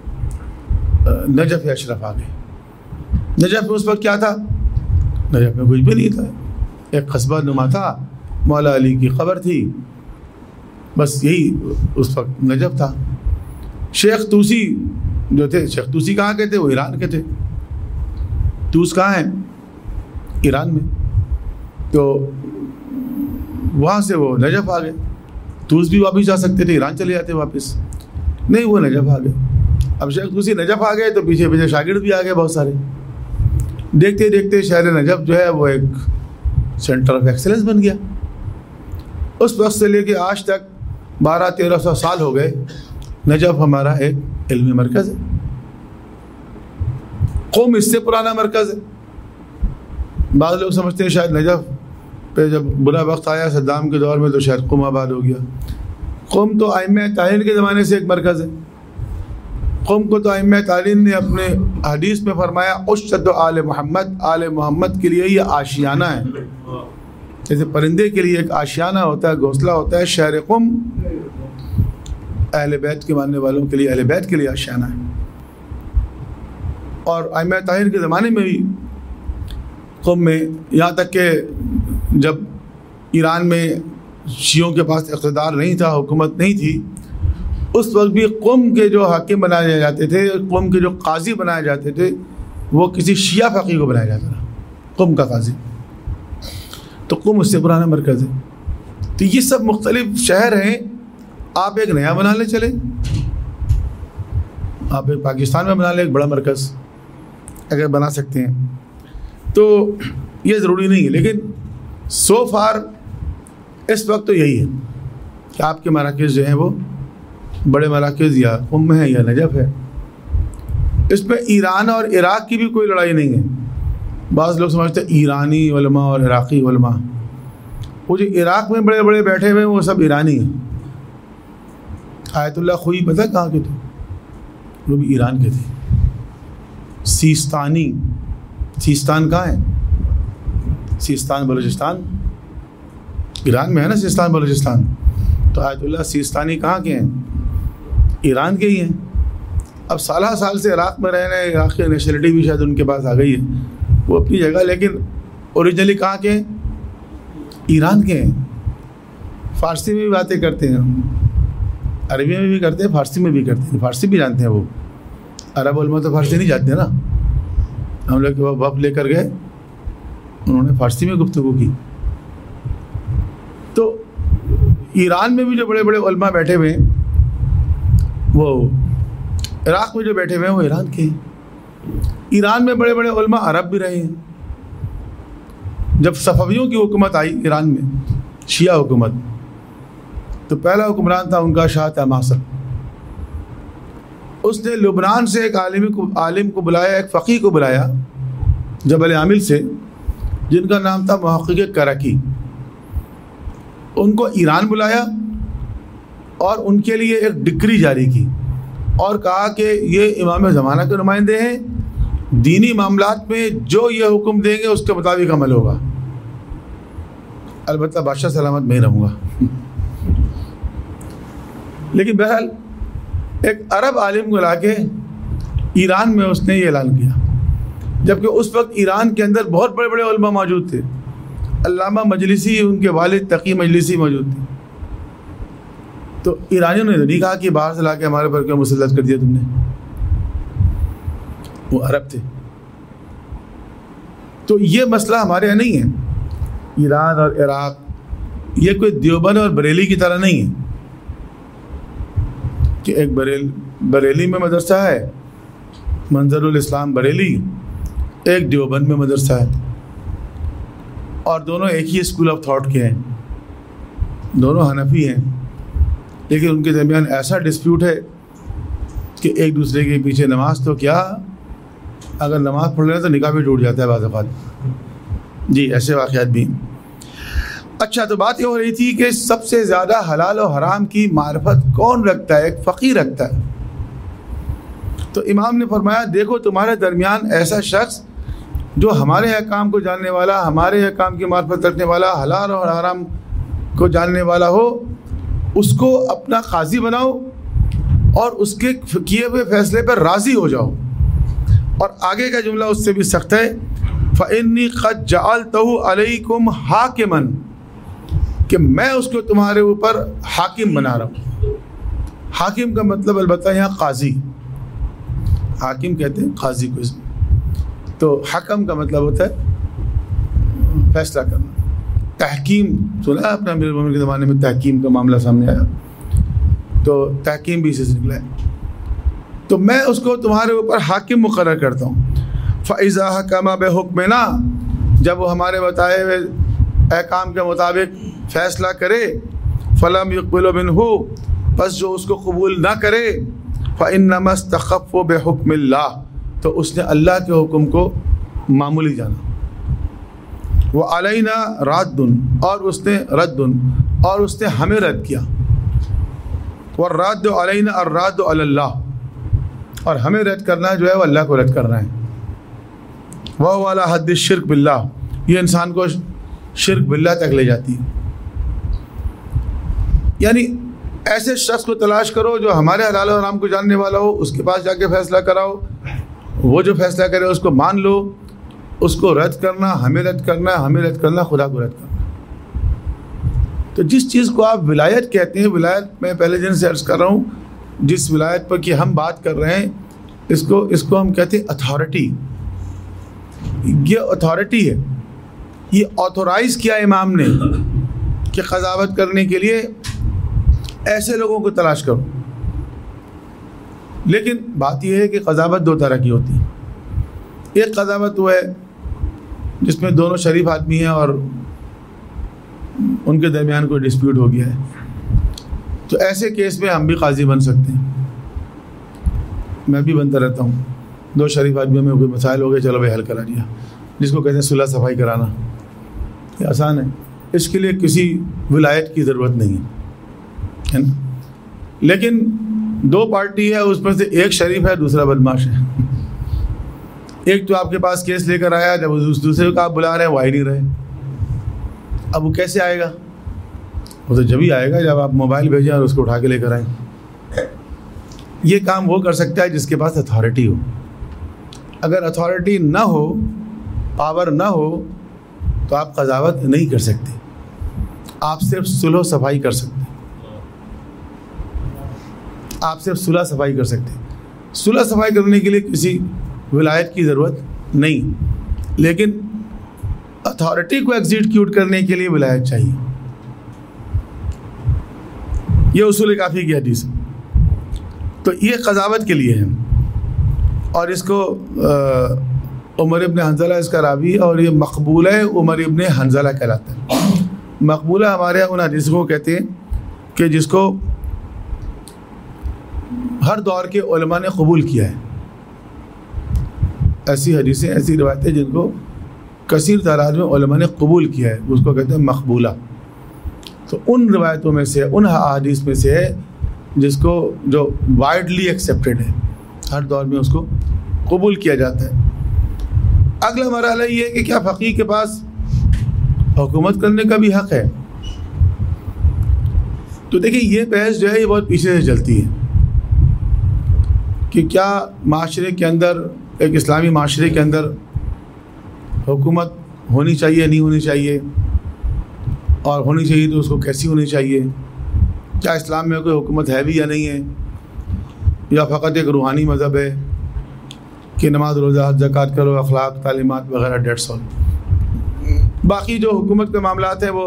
نجف اشرف آ گئے. نجف میں اس وقت کیا تھا؟ نجف میں کچھ بھی نہیں تھا، ایک قصبہ نما تھا، مولا علی کی قبر تھی، بس یہی اس وقت نجف تھا. شیخ توسی جو تھے، شیخ توسی کہاں کے تھے؟ وہ ایران کے تھے. توس کہاں ہیں؟ ایران میں. تو وہاں سے وہ نجف آ گئے. توس بھی واپس جا سکتے تھے، ایران چلے جاتے واپس، نہیں وہ نجف آ گئے. اب شیخ توسی نجف آ گئے تو پیچھے پیچھے شاگرد بھی آ گئے بہت سارے. دیکھتے دیکھتے شہر نجف جو ہے وہ ایک سینٹر آف ایکسلنس بن گیا. اس وقت سے لے کے آج تک 1200-1300 سال ہو گئے، نجف ہمارا ایک علمی مرکز ہے. قم اس سے پرانا مرکز ہے. بعض لوگ سمجھتے ہیں شاید نجف پہ جب برا وقت آیا صدام کے دور میں تو شاید قم آباد ہو گیا. قم تو ائمہ تعین کے زمانے سے ایک مرکز ہے. قوم کو تو ائمہ تعلیم نے اپنے حدیث میں فرمایا اشد آل محمد، آل محمد کے لیے یہ آشیانہ ہے. جیسے پرندے کے لیے ایک آشیانہ ہوتا ہے، گھونسلہ ہوتا ہے، شہر قم اہل بیت کے ماننے والوں کے لیے، اہل بیت کے لیے آشیانہ ہے. اور ائمہ طاہر کے زمانے میں بھی قم میں، یہاں تک کہ جب ایران میں شیعوں کے پاس اقتدار نہیں تھا، حکومت نہیں تھی، اس وقت بھی قم کے جو حاکم بنائے جاتے تھے، قم کے جو قاضی بنائے جاتے تھے، وہ کسی شیعہ فقیہ کو بنایا جاتا تھا، قم کا قاضی. تو قم اس سے پرانا مرکز ہے. تو یہ سب مختلف شہر ہیں. آپ ایک نیا بنا لیں، چلیں آپ ایک پاکستان میں بنا لیں ایک بڑا مرکز، اگر بنا سکتے ہیں تو یہ ضروری نہیں ہے. لیکن سو فار اس وقت تو یہی ہے کہ آپ کے مراکز جو ہیں وہ بڑے مراکز یا قم ہے یا نجف ہے. اس پہ ایران اور عراق کی بھی کوئی لڑائی نہیں ہے. بعض لوگ سمجھتے ہیں ایرانی علماء اور عراقی علماء. وہ جو عراق میں بڑے بڑے بیٹھے ہوئے ہیں وہ سب ایرانی ہیں. آیت اللہ خوئی پتہ کہاں کے تھے؟ وہ بھی ایران کے تھے. سیستانی، سیستان کہاں ہے؟ سیستان بلوچستان ایران میں ہے نا، سیستان بلوچستان. تو آیت اللہ سیستانی کہاں کے ہیں؟ ایران کے ہی ہیں. اب سالہ سال سے عراق میں رہ رہے ہیں، عراق کی نیشنلٹی بھی شاید ان کے پاس آ گئی ہے، وہ اپنی جگہ، لیکن اوریجنلی کہاں کے ہیں؟ ایران کے ہیں. فارسی میں بھی باتیں کرتے ہیں، عربی میں بھی کرتے ہیں، فارسی میں بھی کرتے ہیں. فارسی بھی جانتے ہیں وہ. عرب علماء تو فارسی نہیں جانتے نا. ہم لوگ وقت لے کر گئے، انہوں نے فارسی میں گفتگو کی. تو ایران میں بھی جو بڑے بڑے علماء بیٹھے ہوئے ہیں، وہ عراق میں جو بیٹھے ہوئے ہیں وہ ایران کے ہیں. ایران میں بڑے بڑے علماء عرب بھی رہے ہیں. جب صفویوں کی حکومت آئی ایران میں، شیعہ حکومت، تو پہلا حکمران تھا ان کا شاہ طہماسپ. اس نے لبنان سے ایک عالم کو بلایا، ایک فقیہ کو بلایا جبل عامل سے، جن کا نام تھا محقق کرکی. ان کو ایران بلایا اور ان کے لیے ایک ڈکری جاری کی اور کہا کہ یہ امام زمانہ کے نمائندے ہیں، دینی معاملات میں جو یہ حکم دیں گے اس کے مطابق عمل ہوگا، البتہ بادشاہ سلامت میں ہی رہوں گا. لیکن بہرحال ایک عرب عالم کو لا کے ایران میں اس نے یہ اعلان کیا، جبکہ اس وقت ایران کے اندر بہت بڑے بڑے علماء موجود تھے. علامہ مجلسی، ان کے والد تقی مجلسی موجود تھے. تو ایرانیوں نے نہیں کہا کہ باہر سے لا کے ہمارے پر کیوں مسلط کر دیا تم نے، وہ عرب تھے. تو یہ مسئلہ ہمارے یہاں نہیں ہے. ایران اور عراق یہ کوئی دیوبند اور بریلی کی طرح نہیں ہے کہ ایک بریلی میں مدرسہ ہے، منظر الاسلام بریلی، ایک دیوبند میں مدرسہ ہے، اور دونوں ایک ہی اسکول آف تھاٹ کے ہیں، دونوں حنفی ہیں، لیکن ان کے درمیان ایسا ڈسپیوٹ ہے کہ ایک دوسرے کے پیچھے نماز تو کیا، اگر نماز پڑھ لیں تو نکاح بھی ٹوٹ جاتا ہے بعض اوقات. جی ایسے واقعات بھی. اچھا، تو بات یہ ہو رہی تھی کہ سب سے زیادہ حلال و حرام کی معرفت کون رکھتا ہے؟ ایک فقیہ رکھتا ہے. تو امام نے فرمایا دیکھو تمہارے درمیان ایسا شخص جو ہمارے احکام کو جاننے والا، ہمارے احکام کی معرفت رکھنے والا، حلال اور حرام کو جاننے والا ہو، اس کو اپنا قاضی بناؤ اور اس کے کیے ہوئے فیصلے پر راضی ہو جاؤ. اور آگے کا جملہ اس سے بھی سخت ہے، فَإِنِّي قَدْ جَعَلْتَهُ عَلَيْكُمْ حَاكِمًا، کہ میں اس کو تمہارے اوپر حاکم بنا رہا ہوں. حاکم کا مطلب البتہ یہاں قاضی، حاکم کہتے ہیں قاضی کو. اس میں تو حکم کا مطلب ہوتا ہے فیصلہ کرنا. تحکیم سنا اپنا امیر المومنین کے زمانے میں تحکیم کا معاملہ سامنے آیا، تو تحکیم بھی اسی سے نکلا ہے. تو میں اس کو تمہارے اوپر حاکم مقرر کرتا ہوں. فَإِذَا حَكَمَ بِحُكْمِنَا، جب وہ ہمارے بتائے ہوئے احکام کے مطابق فیصلہ کرے، فَلَمْ يُقْبِلُ مِنْهُ، پس جو اس کو قبول نہ کرے، فَإِنَّمَا اسْتَخَفَّ بِحُكْمِ اللَّهِ، تو اس نے اللہ کے حکم کو معمولی جانا. وَعَلَيْنَا رَدٌ، اور اس نے رد، اور اس نے ہمیں رد کیا. وَالرَّدُّ عَلَيْنَا الرَّدُّ عَلَى اللَّهِ، اور ہمیں رد کرنا جو ہے وہ اللہ کو رد کرنا ہے. وَهُوَ عَلَى حَدِّ الشِّرْكِ بِاللَّهِ، یہ انسان کو شرک باللہ تک لے جاتی ہے. یعنی ایسے شخص کو تلاش کرو جو ہمارے حلال و حرام کو جاننے والا ہو، اس کے پاس جا کے فیصلہ کراؤ، وہ جو فیصلہ کرے اس کو مان لو. اس کو رد کرنا، ہمیں رد کرنا، ہمیں رد کرنا، خدا کو رد کرنا. تو جس چیز کو آپ ولایت کہتے ہیں، ولایت میں پہلے دن سے عرض کر رہا ہوں، جس ولایت پر کہ ہم بات کر رہے ہیں اس کو ہم کہتے ہیں اتھارٹی. یہ اتھارٹی ہے، یہ آتھورائز کیا امام نے کہ قضاوت کرنے کے لیے ایسے لوگوں کو تلاش کرو. لیکن بات یہ ہے کہ قضاوت دو طرح کی ہوتی ہے. ایک قضاوت وہ ہے جس میں دونوں شریف آدمی ہیں اور ان کے درمیان کوئی ڈسپیوٹ ہو گیا ہے، تو ایسے کیس میں ہم بھی قاضی بن سکتے ہیں. میں بھی بنتا رہتا ہوں. دو شریف آدمیوں میں کوئی مسائل ہو گئے، چلو بھائی حل کرا دیا، جس کو کہتے ہیں صلح صفائی کرانا. یہ آسان ہے، اس کے لیے کسی ولایت کی ضرورت نہیں ہے نا. لیکن دو پارٹی ہے، اس میں سے ایک شریف ہے، دوسرا بدماش ہے. ایک تو آپ کے پاس کیس لے کر آیا، جب دوسرے کو آپ بلا رہے ہیں وہ آ ہی نہیں رہے. اب وہ کیسے آئے گا؟ وہ تو جب ہی آئے گا جب آپ موبائل بھیجیں اور اس کو اٹھا کے لے کر آئیں. یہ کام وہ کر سکتا ہے جس کے پاس اتھارٹی ہو. اگر اتھارٹی نہ ہو، پاور نہ ہو، تو آپ قضاوت نہیں کر سکتے. آپ صرف صلح و صفائی کر سکتے. آپ صرف صلح صفائی کر سکتے. صلح صفائی کرنے کے لیے کسی ولایت کی ضرورت نہیں، لیکن اتھارٹی کو ایگزیکیوٹ کرنے کے لیے ولایت چاہیے. یہ اصول کافی کی حدیث ہے. تو یہ قضاوت کے لیے ہے. اور اس کو عمر ابن حنظلہ اس کا راوی، اور یہ مقبولہ عمر ابن حنظلہ کہلاتا ہے۔ مقبولہ ہمارے یہاں ان حدیث کو کہتے ہیں کہ جس کو ہر دور کے علماء نے قبول کیا ہے۔ ایسی حدیثیں، ایسی روایتیں جن کو کثیر تعداد میں علماء نے قبول کیا ہے، اس کو کہتے ہیں مقبولہ۔ تو ان روایتوں میں سے، ان احادیث میں سے ہے جس کو جو وائڈلی ایکسیپٹیڈ ہے، ہر دور میں اس کو قبول کیا جاتا ہے۔ اگلا مرحلہ یہ ہے کہ کیا فقیہ کے پاس حکومت کرنے کا بھی حق ہے؟ تو دیکھیں یہ بحث جو ہے یہ بہت پیچھے سے چلتی ہے کہ کیا معاشرے کے اندر، ایک اسلامی معاشرے کے اندر حکومت ہونی چاہیے نہیں ہونی چاہیے، اور ہونی چاہیے تو اس کو کیسی ہونی چاہیے، کیا اسلام میں کوئی حکومت ہے بھی یا نہیں ہے، یا فقط ایک روحانی مذہب ہے کہ نماز روزہ حج زکوٰۃ کرو، اخلاق تعلیمات وغیرہ ڈیٹس آل۔ باقی جو حکومت کے معاملات ہیں وہ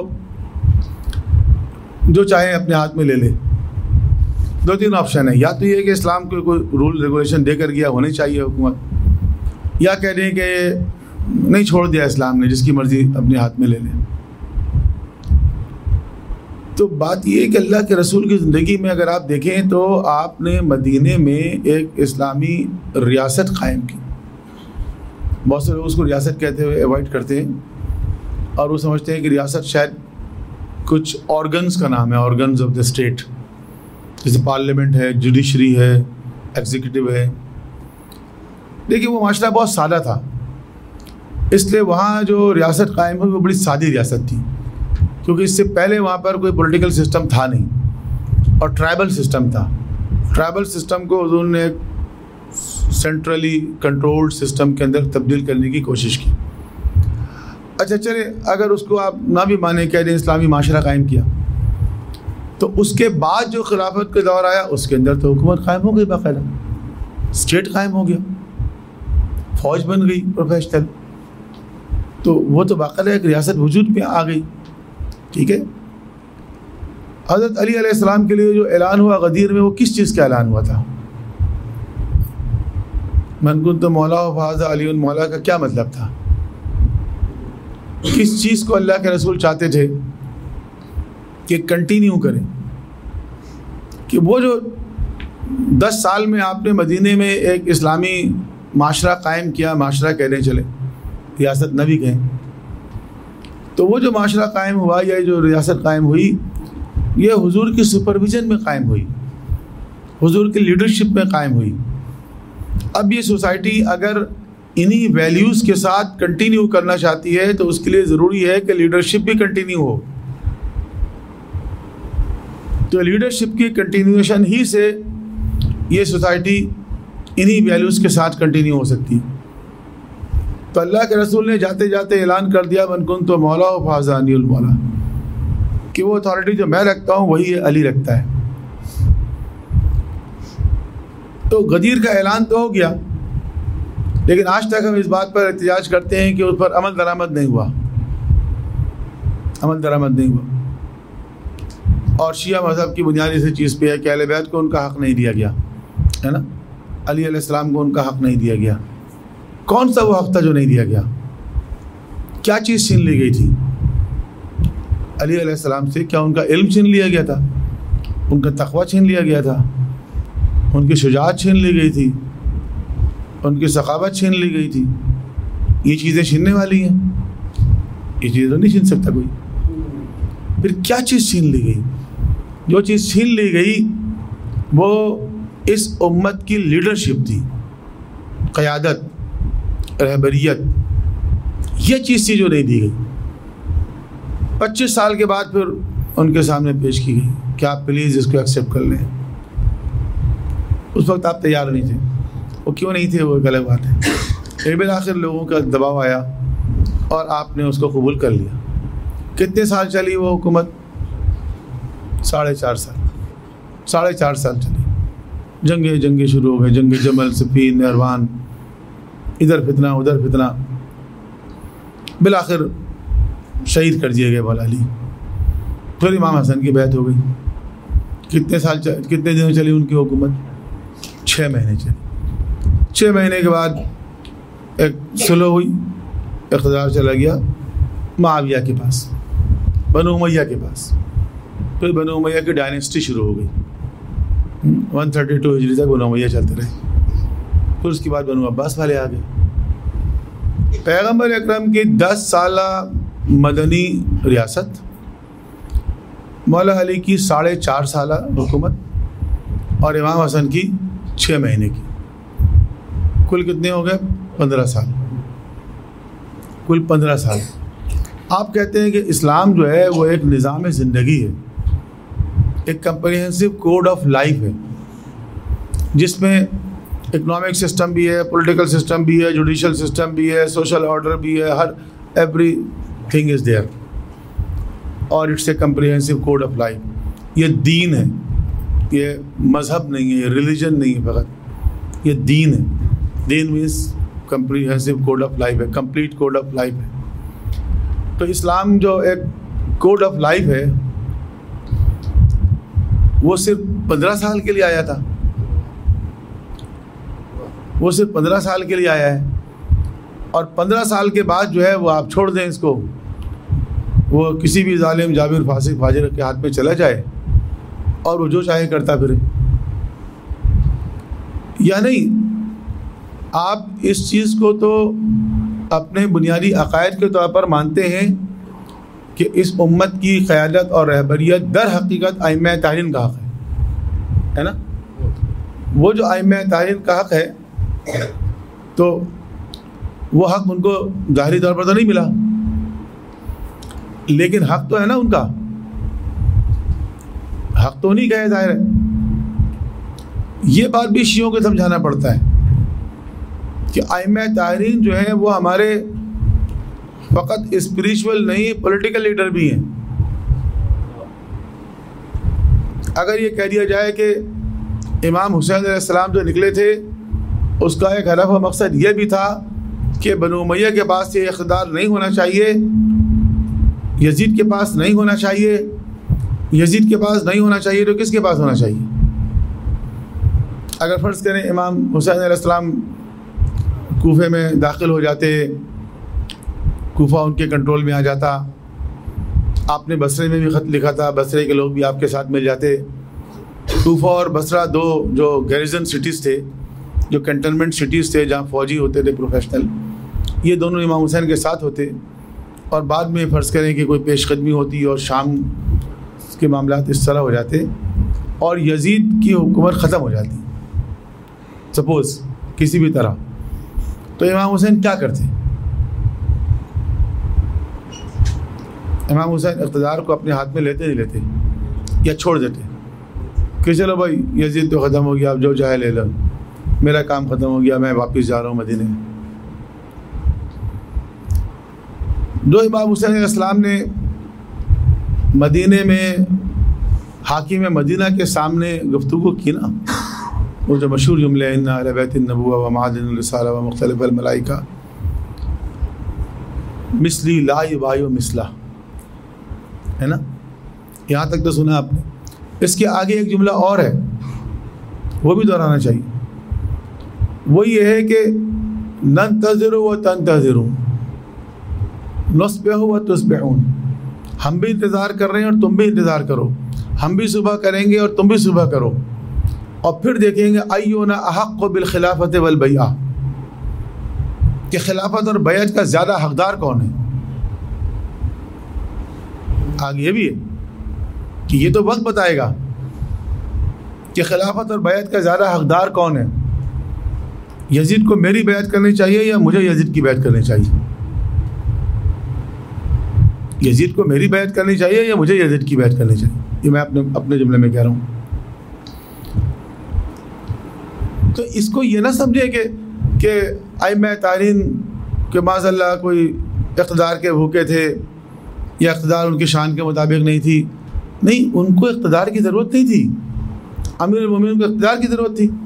جو چاہیں اپنے ہاتھ میں لے لے۔ دو تین آپشن ہے، یا تو یہ کہ اسلام کو کوئی رول ریگولیشن دے کر گیا ہونی چاہیے حکومت، یا کہہ دیں کہ نہیں چھوڑ دیا اسلام نے، جس کی مرضی اپنے ہاتھ میں لے لیں۔ تو بات یہ ہے کہ اللہ کے رسول کی زندگی میں اگر آپ دیکھیں تو آپ نے مدینے میں ایک اسلامی ریاست قائم کی۔ بہت سے لوگ اس کو ریاست کہتے ہوئے ایوائڈ کرتے ہیں، اور وہ سمجھتے ہیں کہ ریاست شاید کچھ آرگنز کا نام ہے، آرگنز آف دا اسٹیٹ، جیسے پارلیمنٹ ہے، جوڈیشری ہے، ایگزیکٹو ہے۔ دیکھیے وہ معاشرہ بہت سادہ تھا، اس لیے وہاں جو ریاست قائم ہوئی وہ بڑی سادی ریاست تھی، کیونکہ اس سے پہلے وہاں پر کوئی پولیٹیکل سسٹم تھا نہیں، اور ٹرائبل سسٹم تھا۔ ٹرائبل سسٹم کو حضور نے ایک سینٹرلی کنٹرولڈ سسٹم کے اندر تبدیل کرنے کی کوشش کی۔ اچھا چلے، اگر اس کو آپ نہ بھی مانیں، کہہ دیں اسلامی معاشرہ قائم کیا، تو اس کے بعد جو خلافت کا دور آیا اس کے اندر تو حکومت قائم ہو گئی، باقاعدہ اسٹیٹ قائم ہو گیا، فوج بن گئی پروفیشنل، تو وہ تو باقاعدہ ایک ریاست وجود میں آ گئی۔ ٹھیک ہے، حضرت علی علیہ السلام کے لیے جو اعلان ہوا غدیر میں، وہ کس چیز کا اعلان ہوا تھا؟ من کنت مولا فہذا علی مولا کا کیا مطلب تھا؟ کس چیز کو اللہ کے رسول چاہتے تھے کہ کنٹینیو کریں؟ کہ وہ جو 10 سال میں آپ نے مدینے میں ایک اسلامی معاشرہ قائم کیا، معاشرہ کہنے چلے، ریاست نہ بھی کہیں، تو وہ جو معاشرہ قائم ہوا یا جو ریاست قائم ہوئی، یہ حضور کی سپرویژن میں قائم ہوئی، حضور کی لیڈرشپ میں قائم ہوئی۔ اب یہ سوسائٹی اگر انہی ویلیوز کے ساتھ کنٹینیو کرنا چاہتی ہے تو اس کے لیے ضروری ہے کہ لیڈرشپ بھی کنٹینیو ہو۔ تو لیڈرشپ کی کنٹینیوشن ہی سے یہ سوسائٹی انہی ویلیوز کے ساتھ کنٹینیو ہو سکتی۔ تو اللہ کے رسول نے جاتے جاتے اعلان کر دیا من کنت مولا فہذا علی المولا، کہ وہ اتھارٹی جو میں رکھتا ہوں وہی علی رکھتا ہے۔ تو غدیر کا اعلان تو ہو گیا، لیکن آج تک ہم اس بات پر احتجاج کرتے ہیں کہ اس پر عمل درآمد نہیں ہوا، عمل درآمد نہیں ہوا۔ اور شیعہ مذہب کی بنیادی سے چیز پہ ہے کہ اہل بیت کو ان کا حق نہیں دیا گیا، ہے نا، علی علیہ السلام کو ان کا حق نہیں دیا گیا۔ کون سا وہ حق تھا جو نہیں دیا گیا؟ کیا چیز چھین لی گئی تھی علی علیہ السلام سے؟ کیا ان کا علم چھین لیا گیا تھا؟ ان کا تقویٰ چھین لیا گیا تھا؟ ان کی شجاعت چھین لی گئی تھی؟ ان کی ثقافت چھین لی گئی تھی؟ یہ چیزیں چھیننے والی ہیں، یہ چیزیں تو نہیں چھین سکتا کوئی۔ پھر کیا چیز چھین لی گئی؟ جو چیز چھین لی گئی وہ اس امت کی لیڈرشپ تھی، قیادت، رہبریت، یہ چیز تھی جو نہیں دی گئی۔ 25 سال کے بعد پھر ان کے سامنے پیش کی گئی کہ آپ پلیز اس کو ایکسیپٹ کر لیں۔ اس وقت آپ تیار نہیں تھے، وہ کیوں نہیں تھے وہ ایک الگ بات ہے، پھر بالآخر لوگوں کا دباؤ آیا اور آپ نے اس کو قبول کر لیا۔ کتنے سال چلی وہ حکومت؟ 4.5 سال، 4.5 سال چلی۔ جنگیں شروع ہو گئے، جنگ جمل، صفین، نہروان، ادھر فتنہ ادھر فتنہ، بالآخر شہید کر دیے گئے مولا علی۔ پھر امام حسن کی بیعت ہو گئی۔ کتنے دنوں چلی ان کی حکومت؟ 6 مہینے چلی۔ 6 مہینے کے بعد ایک سلو ہوئی، اقتدار چلا گیا معاویہ کے پاس، بنو امیہ کے پاس. پھر بنو امیہ کی ڈائنیسٹی شروع ہو گئی. 132 ہجری تک بنو امیہ چلتے رہے. پھر اس کے بعد بنو عباس والے آ گئے. پیغمبر اکرم کی 10 سالہ مدنی ریاست، مولا علی کی 4.5 سالہ حکومت، اور امام حسن کی 6 مہینے کی، کل کتنے ہو گئے؟ 15 سال. کل 15 سال. آپ کہتے ہیں کہ اسلام جو ہے وہ ایک نظام زندگی ہے، ایک کمپریہنسو کوڈ آف لائف ہے، جس میں اکنامک سسٹم بھی ہے، پولیٹیکل سسٹم بھی ہے، جوڈیشل سسٹم بھی ہے، سوشل آرڈر بھی ہے، ایوری تھنگ از دیئر. اور it's a comprehensive code of life. یہ دین ہے، یہ مذہب نہیں ہے، یہ ریلیجن نہیں ہے، فقط یہ دین ہے. دین means comprehensive code of life ہے، کمپلیٹ کوڈ آف لائف ہے. تو اسلام جو ایک کوڈ آف لائف ہے وہ صرف 15 سال کے لیے آیا تھا. وہ صرف 15 سال کے لیے آیا ہے، اور 15 سال کے بعد جو ہے وہ آپ چھوڑ دیں اس کو، وہ کسی بھی ظالم جابر فاسق فاجر کے ہاتھ میں چلا جائے اور وہ جو چاہے کرتا پھرے. یا نہیں، آپ اس چیز کو تو اپنے بنیادی عقائد کے طور پر مانتے ہیں کہ اس امت کی قیادت اور رہبریت در حقیقت ائمہ طاہرین کا حق ہے نا. وہ جو ائمہ طاہرین کا حق ہے تو وہ حق ان کو ظاہری طور پر تو نہیں ملا، لیکن حق تو ہے نا ان کا. حق تو نہیں کہے ظاہر ہے. یہ بات بھی شیعوں کو سمجھانا پڑتا ہے کہ ائمہ طاہرین جو ہیں وہ ہمارے فقط اسپریچول نہیں، پولیٹیکل لیڈر بھی ہیں. اگر یہ کہہ دیا جائے کہ امام حسین علیہ السلام جو نکلے تھے اس کا ایک ہدف و مقصد یہ بھی تھا کہ بنو امیہ کے پاس یہ اقتدار نہیں ہونا چاہیے، یزید کے پاس نہیں ہونا چاہیے، یزید کے پاس نہیں ہونا چاہیے تو کس کے پاس ہونا چاہیے؟ اگر فرض کریں امام حسین علیہ السلام کوفے میں داخل ہو جاتے، کوفہ ان کے کنٹرول میں آ جاتا، آپ نے بصرے میں بھی خط لکھا تھا، بصرے کے لوگ بھی آپ کے ساتھ مل جاتے. کوفہ اور بصرہ دو جو گیریزن سٹیز تھے، جو کنٹینمنٹ سٹیز تھے جہاں فوجی ہوتے تھے پروفیشنل، یہ دونوں امام حسین کے ساتھ ہوتے، اور بعد میں فرض کریں کہ کوئی پیش قدمی ہوتی اور شام کے معاملات اس طرح ہو جاتے اور یزید کی حکومت ختم ہو جاتی سپوز کسی بھی طرح، تو امام حسین کیا کرتے؟ امام حسین اقتدار کو اپنے ہاتھ میں لیتے نہیں لیتے یا چھوڑ دیتے کہ چلو بھائی یزید تو ختم ہو گیا، اب جو چاہے لے لو، میرا کام ختم ہو گیا، میں واپس جا رہا ہوں مدینے. جو امام حسین علیہ السلام نے مدینے میں حاکم مدینہ کے سامنے گفتگو کی نا، وہ جو مشہور جملے ہیں ان اہل بیت النبوہ و معادن الرسالہ و مختلف الملائکہ مثلی لا یبایع مثلہ، ہے نا، یہاں تک تو سنا آپ نے. اس کے آگے ایک جملہ اور ہے، وہ بھی دہرانا چاہیے. وہ یہ ہے کہ ننتظر و تنتظرون نصبح و تصبحون، ہم بھی انتظار کر رہے ہیں اور تم بھی انتظار کرو، ہم بھی صبح کریں گے اور تم بھی صبح کرو، اور پھر دیکھیں گے ایونا احق بالخلافت والبیعہ، کہ خلافت اور بیعت کا زیادہ حقدار کون ہے. آگے یہ بھی ہے کہ یہ تو وقت بتائے گا کہ خلافت اور بیعت کا زیادہ حقدار کون ہے. یزید کو میری بیعت کرنی چاہیے یا مجھے یزید کی بیعت کرنی چاہیے؟ یزید کو میری بیعت کرنی چاہیے یا مجھے یزید کی بیعت کرنی چاہیے؟ یہ میں اپنے جملے میں کہہ رہا ہوں. تو اس کو یہ نہ سمجھے کہ ائمہ طاہرین کہ معاذ اللہ کوئی اقتدار کے بھوکے تھے یا اقتدار ان کی شان کے مطابق نہیں تھی. نہیں، ان کو اقتدار کی ضرورت نہیں تھی، امیر المومنین کو اقتدار کی ضرورت تھی.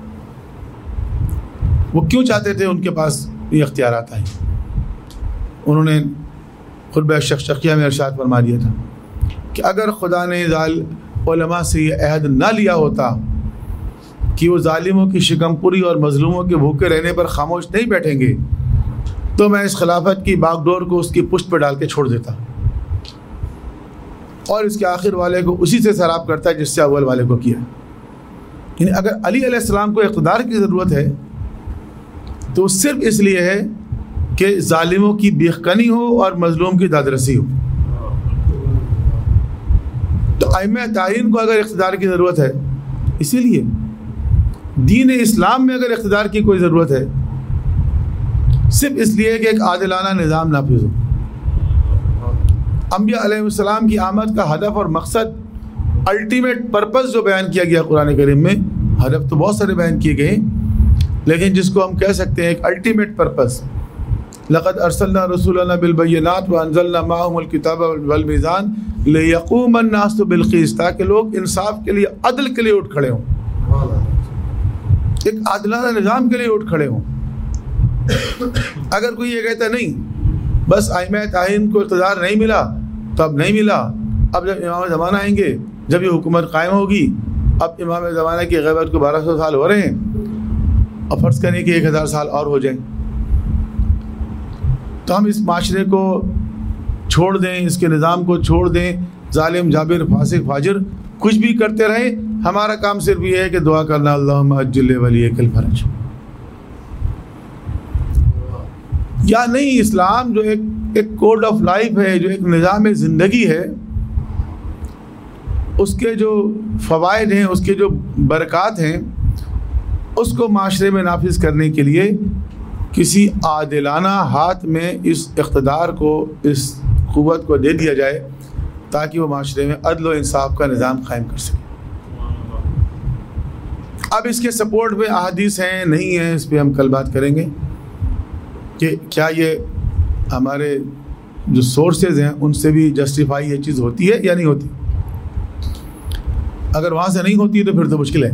وہ کیوں چاہتے تھے ان کے پاس یہ اختیارات آئیں؟ انہوں نے خطبہ شقشقیہ میں ارشاد فرما دیا تھا کہ اگر خدا نے علماء سے یہ عہد نہ لیا ہوتا کہ وہ ظالموں کی شکم پوری اور مظلوموں کے بھوکے رہنے پر خاموش نہیں بیٹھیں گے تو میں اس خلافت کی باغ ڈور کو اس کی پشت پہ ڈال کے چھوڑ دیتا اور اس کے آخر والے کو اسی سے سراب کرتا ہے جس سے اول والے کو کیا. یعنی اگر علی علیہ السلام کو اقتدار کی ضرورت ہے تو صرف اس لیے ہے کہ ظالموں کی بیخکنی ہو اور مظلوم کی دادرسی ہو. تو ائمہ تعین کو اگر اقتدار کی ضرورت ہے اسی لیے دین اسلام میں اگر اقتدار کی کوئی ضرورت ہے صرف اس لیے کہ ایک عادلانہ نظام نافذ ہو. انبیاء علیہ السلام کی آمد کا ہدف اور مقصد الٹیمیٹ پرپس جو بیان کیا گیا قرآن کریم میں، ہدف تو بہت سارے بیان کیے گئے لیکن جس کو ہم کہہ سکتے ہیں ایک الٹیمیٹ پرپس، لقد ارسلنا رسولنا بالبینات وانزلنا معهم الکتاب والمیزان لیقوم الناس بالقسط، تاکہ لوگ انصاف کے لیے، عدل کے لیے اٹھ کھڑے ہوں، ایک عادلانہ نظام کے لیے اٹھ کھڑے ہوں. اگر کوئی یہ کہتا نہیں بس ائمہ تعین کو اقتدار نہیں ملا تو اب نہیں ملا، اب جب امام زمانہ آئیں گے، جب یہ حکومت قائم ہوگی، اب امام زمانہ کی غیبت کو 1200 سال ہو رہے ہیں اور فرض کریں کہ 1000 سال اور ہو جائیں تو ہم اس معاشرے کو چھوڑ دیں، اس کے نظام کو چھوڑ دیں، ظالم جابر فاسق فاجر کچھ بھی کرتے رہیں، ہمارا کام صرف یہ ہے کہ دعا کرنا اللہم اجل ولیک الفرج. یا نہیں، اسلام جو ایک کوڈ آف لائف ہے، جو ایک نظام زندگی ہے، اس کے جو فوائد ہیں، اس کے جو برکات ہیں، اس کو معاشرے میں نافذ کرنے کے لیے کسی عادلانہ ہاتھ میں اس اقتدار کو، اس قوت کو دے دیا جائے تاکہ وہ معاشرے میں عدل و انصاف کا نظام قائم کر سکے. اب اس کے سپورٹ میں احادیث ہیں نہیں ہیں، اس پہ ہم کل بات کریں گے کہ کیا یہ ہمارے جو سورسز ہیں ان سے بھی جسٹیفائی یہ چیز ہوتی ہے یا نہیں ہوتی. اگر وہاں سے نہیں ہوتی ہے تو پھر تو مشکل ہے.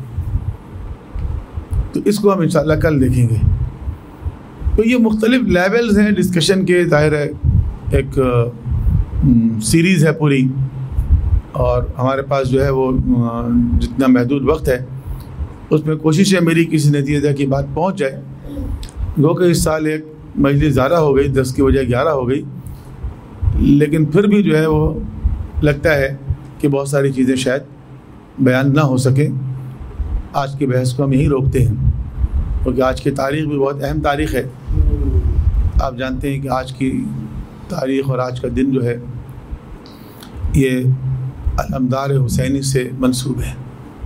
تو اس کو ہم انشاءاللہ کل دیکھیں گے. تو یہ مختلف لیولز ہیں ڈسکشن کے، ظاہر ہے ایک سیریز ہے پوری، اور ہمارے پاس جو ہے وہ جتنا محدود وقت ہے اس میں کوشش ہے میری کسی نتیجہ کی بات پہنچ جائے. گو کہ اس سال ایک مجلس زیادہ ہو گئی، 10 کی بجائے 11 ہو گئی، لیکن پھر بھی جو ہے وہ لگتا ہے کہ بہت ساری چیزیں شاید بیان نہ ہو سکیں. آج کی بحث کو ہم یہیں روکتے ہیں کیونکہ آج کی تاریخ بھی بہت اہم تاریخ ہے. آپ جانتے ہیں کہ آج کی تاریخ اور آج کا دن جو ہے یہ علمدار حسینی سے منسوب ہے،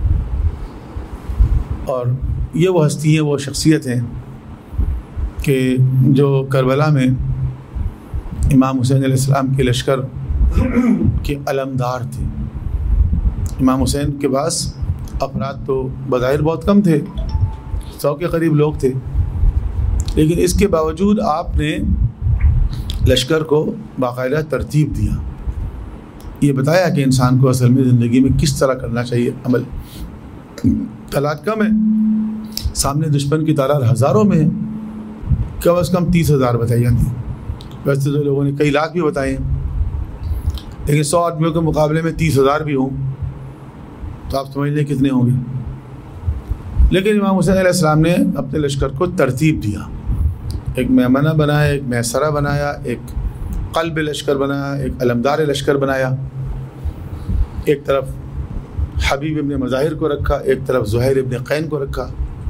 اور یہ وہ ہستی ہیں، وہ شخصیت ہیں کہ جو کربلا میں امام حسین علیہ السلام کے لشکر کے علمدار تھے. امام حسین کے پاس افراد تو بظاہر بہت کم تھے، 100 کے قریب لوگ تھے، لیکن اس کے باوجود آپ نے لشکر کو باقاعدہ ترتیب دیا، یہ بتایا کہ انسان کو اصل میں زندگی میں کس طرح کرنا چاہیے عمل. تعداد کم ہے، سامنے دشمن کی تعداد ہزاروں میں ہے، کم از کم 30,000 بتائی جاتی ہے. ویسے تو لوگوں نے کئی لاکھ بھی بتائے ہیں، لیکن 100 آدمیوں کے مقابلے میں 30,000 بھی ہوں تو آپ سمجھ لیں کتنے ہوں گے. لیکن امام حسین علیہ السلام نے اپنے لشکر کو ترتیب دیا، ایک میمنہ بنایا، ایک میسرہ بنایا، ایک قلب لشکر بنایا، ایک علمدار لشکر بنایا. ایک طرف حبیب ابن مظاہر کو رکھا، ایک طرف زہیر ابن قین کو رکھا،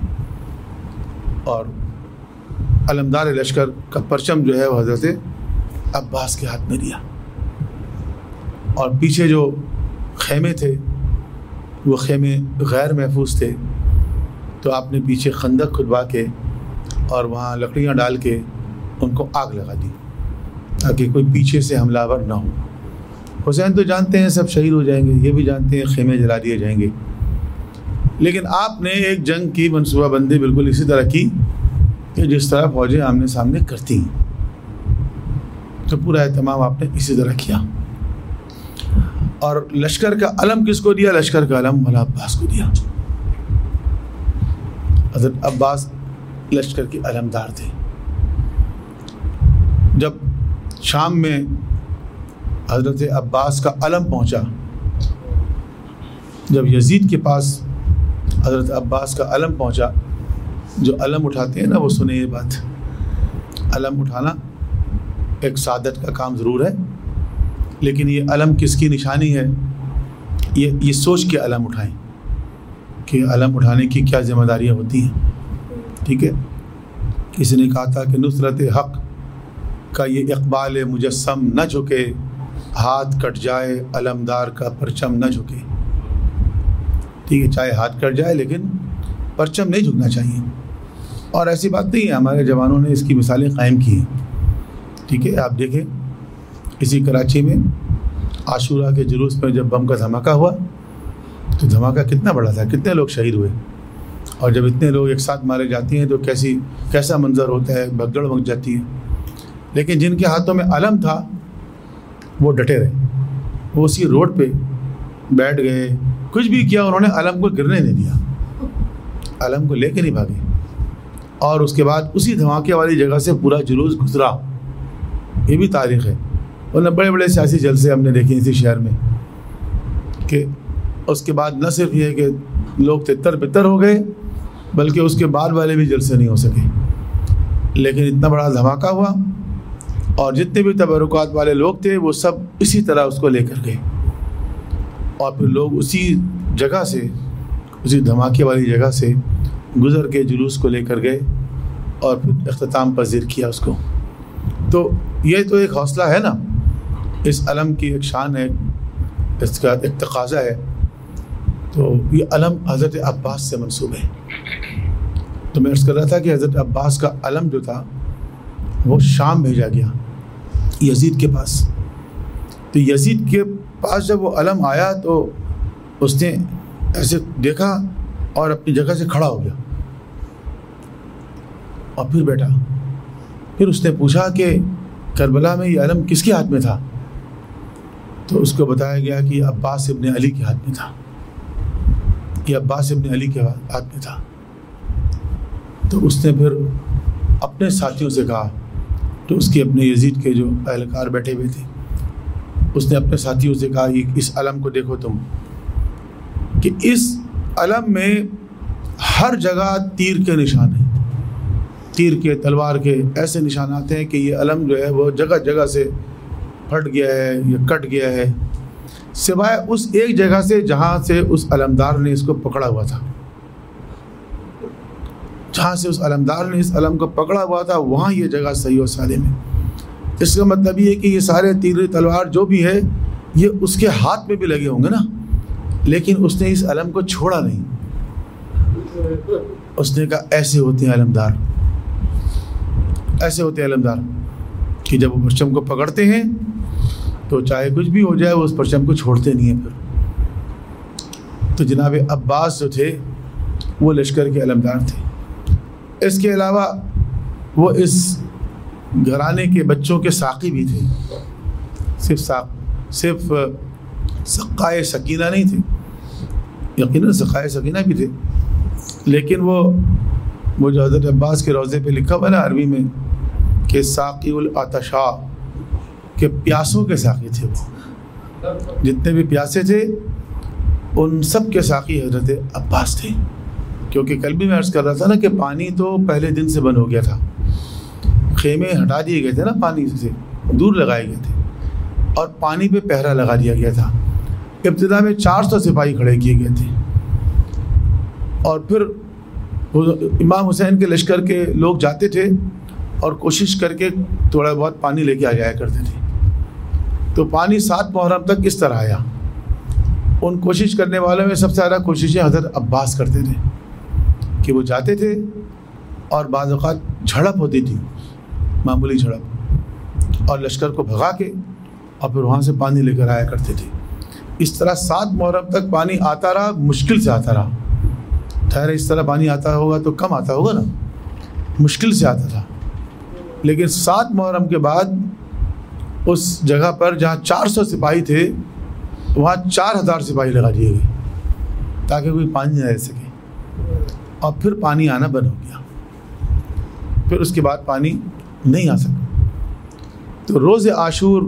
اور علمدار لشکر کا پرچم جو ہے وہ حضرت عباس کے ہاتھ میں دیا. اور پیچھے جو خیمے تھے وہ خیمے غیر محفوظ تھے، تو آپ نے پیچھے خندق کھدوا کے اور وہاں لکڑیاں ڈال کے ان کو آگ لگا دی تاکہ کوئی پیچھے سے حملہ آور نہ ہو. حسین تو جانتے ہیں سب شہید ہو جائیں گے، یہ بھی جانتے ہیں خیمے جلا دیے جائیں گے، لیکن آپ نے ایک جنگ کی منصوبہ بندی بالکل اسی طرح کی کہ جس طرح فوجیں آمنے سامنے کرتی ہیں، تو پورا اہتمام آپ نے اسی طرح کیا. اور لشکر کا علم کس کو دیا؟ لشکر کا علم مولا عباس کو دیا. حضرت عباس لشکر کے علمدار تھے. جب شام میں حضرت عباس کا علم پہنچا، جب یزید کے پاس حضرت عباس کا علم پہنچا. جو علم اٹھاتے ہیں نا وہ سنیں یہ بات. علم اٹھانا ایک سعادت کا کام ضرور ہے، لیکن یہ علم کس کی نشانی ہے یہ سوچ کے علم اٹھائیں کہ علم اٹھانے کی کیا ذمہ داریاں ہوتی ہیں. ٹھیک ہے. کسی نے کہا تھا کہ نصرت حق کا یہ اقبال مجسم نہ جھکے، ہاتھ کٹ جائے علمدار کا پرچم نہ جھکے. ٹھیک ہے، چاہے ہاتھ کٹ جائے لیکن پرچم نہیں جھکنا چاہیے. اور ایسی بات نہیں ہے، ہمارے جوانوں نے اس کی مثالیں قائم کی ہیں. ٹھیک ہے. آپ دیکھیں اسی کراچی میں عاشورہ کے جلوس میں جب بم کا دھماکہ ہوا تو دھماکہ کتنا بڑا تھا، کتنے لوگ شہید ہوئے. اور جب اتنے لوگ ایک ساتھ مارے جاتے ہیں تو کیسا منظر ہوتا ہے، بھگدڑ مچ جاتی ہے. لیکن جن کے ہاتھوں میں علم تھا وہ ڈٹے رہے، وہ اسی روڈ پہ بیٹھ گئے، کچھ بھی کیا، انہوں نے علم کو گرنے نہیں دیا، علم کو لے کے نہیں بھاگے. اور اس کے بعد اسی دھماکے والی جگہ سے پورا جلوس گزرا. یہ بھی تاریخ ہے. ورنہ بڑے بڑے سیاسی جلسے ہم نے دیکھے اسی شہر میں کہ اس کے بعد نہ صرف یہ کہ لوگ تتر بتر ہو گئے بلکہ اس کے بعد والے بھی جلسے نہیں ہو سکے. لیکن اتنا بڑا دھماکہ ہوا اور جتنے بھی تبرکات والے لوگ تھے وہ سب اسی طرح اس کو لے کر گئے. اور پھر لوگ اسی جگہ سے، اسی دھماکے والی جگہ سے گزر کے جلوس کو لے کر گئے اور پھر اختتام پذیر کیا اس کو. تو یہ تو ایک حوصلہ ہے نا، اس علم کی ایک شان ہے، اس کا ایک تقاضا ہے. تو یہ علم حضرت عباس سے منسوب ہے. تو میں عرض کر رہا تھا کہ حضرت عباس کا علم جو تھا وہ شام بھیجا گیا یزید کے پاس. تو یزید کے پاس جب وہ علم آیا تو اس نے ایسے دیکھا اور اپنی جگہ سے کھڑا ہو گیا اور پھر بیٹھا. پھر اس نے پوچھا کہ کربلا میں یہ علم کس کے ہاتھ میں تھا؟ تو اس کو بتایا گیا کہ عباس ابن علی کے ہاتھ میں تھا. یہ عباس ابن علی کے ہاتھ میں تھا. تو اس نے پھر اپنے ساتھیوں سے کہا، تو اس کے اپنے یزید کے جو اہلکار بیٹھے ہوئے تھے، اس نے اپنے ساتھیوں سے کہا اس علم کو دیکھو تم، کہ اس علم میں ہر جگہ تیر کے نشان ہیں، تیر کے، تلوار کے ایسے نشانات ہیں کہ یہ علم جو ہے وہ جگہ جگہ سے پھٹ گیا ہے یا کٹ گیا ہے، سوائے اس ایک جگہ سے جہاں سے اس علمدار نے اس کو پکڑا ہوا تھا. جہاں سے اس علمدار نے اس علم کو پکڑا ہوا تھا وہاں یہ جگہ صحیح و سالم ہے. اس کا مطلب یہ ہے کہ یہ سارے تیر تلوار جو بھی ہے یہ اس کے ہاتھ میں بھی لگے ہوں گے نا، لیکن اس نے اس علم کو چھوڑا نہیں. اس نے کہا ایسے ہوتے ہیں علمدار، ایسے ہوتے ہیں علمدار کہ جب وہ پرچم کو پکڑتے ہیں تو چاہے کچھ بھی ہو جائے وہ اس پرچم کو چھوڑتے نہیں ہیں. پھر تو جناب عباس جو تھے وہ لشکر کے علمدار تھے. اس کے علاوہ وہ اس گھرانے کے بچوں کے ساقی بھی تھے. صرف سقائے سکینہ نہیں تھے، یقیناً سقائے سکینہ بھی تھے، لیکن وہ جو حضرت عباس کے روضے پہ لکھا ہوا نا عربی میں کہ ساقی العطشاء، کہ پیاسوں کے ساقی تھے. وہ جتنے بھی پیاسے تھے ان سب کے ساقی حضرت عباس تھے. کیونکہ کل بھی میں عرض کر رہا تھا نا کہ پانی تو پہلے دن سے بند ہو گیا تھا، خیمے ہٹا دیے گئے تھے نا، پانی سے دور لگائے گئے تھے اور پانی پہ پہرا لگا دیا گیا تھا. ابتدا میں 400 سپاہی کھڑے کیے گئے تھے اور پھر امام حسین کے لشکر کے لوگ جاتے تھے اور کوشش کر کے تھوڑا بہت پانی لے کے آ جایا کرتے تھے. تو پانی 7 محرم تک اس طرح آیا. ان کوشش کرنے والوں میں سب سے زیادہ کوششیں حضرت عباس کرتے تھے کہ وہ جاتے تھے اور بعض اوقات جھڑپ ہوتی تھی، معمولی جھڑپ، اور لشکر کو بھگا کے اور پھر وہاں سے پانی لے کر آیا کرتے تھے. اس طرح 7 محرم تک پانی آتا رہا، مشکل سے آتا رہا. ٹھہرے اس طرح پانی آتا ہوگا تو کم آتا ہوگا نا، مشکل سے آتا تھا. لیکن 7 محرم کے بعد اس جگہ پر جہاں 400 سپاہی تھے وہاں 4000 سپاہی لگا دیے گئے تاکہ کوئی پانی نہ رہ سکے. اور پھر پانی آنا بند ہو گیا. پھر اس کے بعد پانی نہیں آ سکا. تو روز عاشور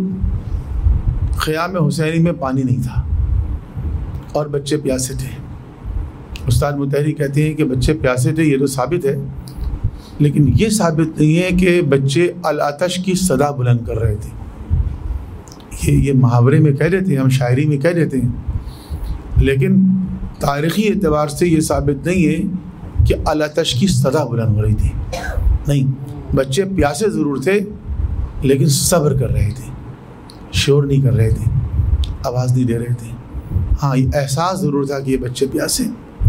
خیام حسینی میں پانی نہیں تھا اور بچے پیاسے تھے. استاد متحری کہتے ہیں کہ بچے پیاسے تھے، یہ تو ثابت ہے، لیکن یہ ثابت نہیں ہے کہ بچے العطش کی صدا بلند کر رہے تھے۔ یہ محاورے میں کہہ دیتے ہیں، ہم شاعری میں کہہ دیتے ہیں، لیکن تاریخی اعتبار سے یہ ثابت نہیں ہے کہ العطش کی صدا بلند ہو رہی تھی۔ نہیں، بچے پیاسے ضرور تھے لیکن صبر کر رہے تھے، شور نہیں کر رہے تھے، آواز نہیں دے رہے تھے۔ ہاں، یہ احساس ضرور تھا کہ یہ بچے پیاسے۔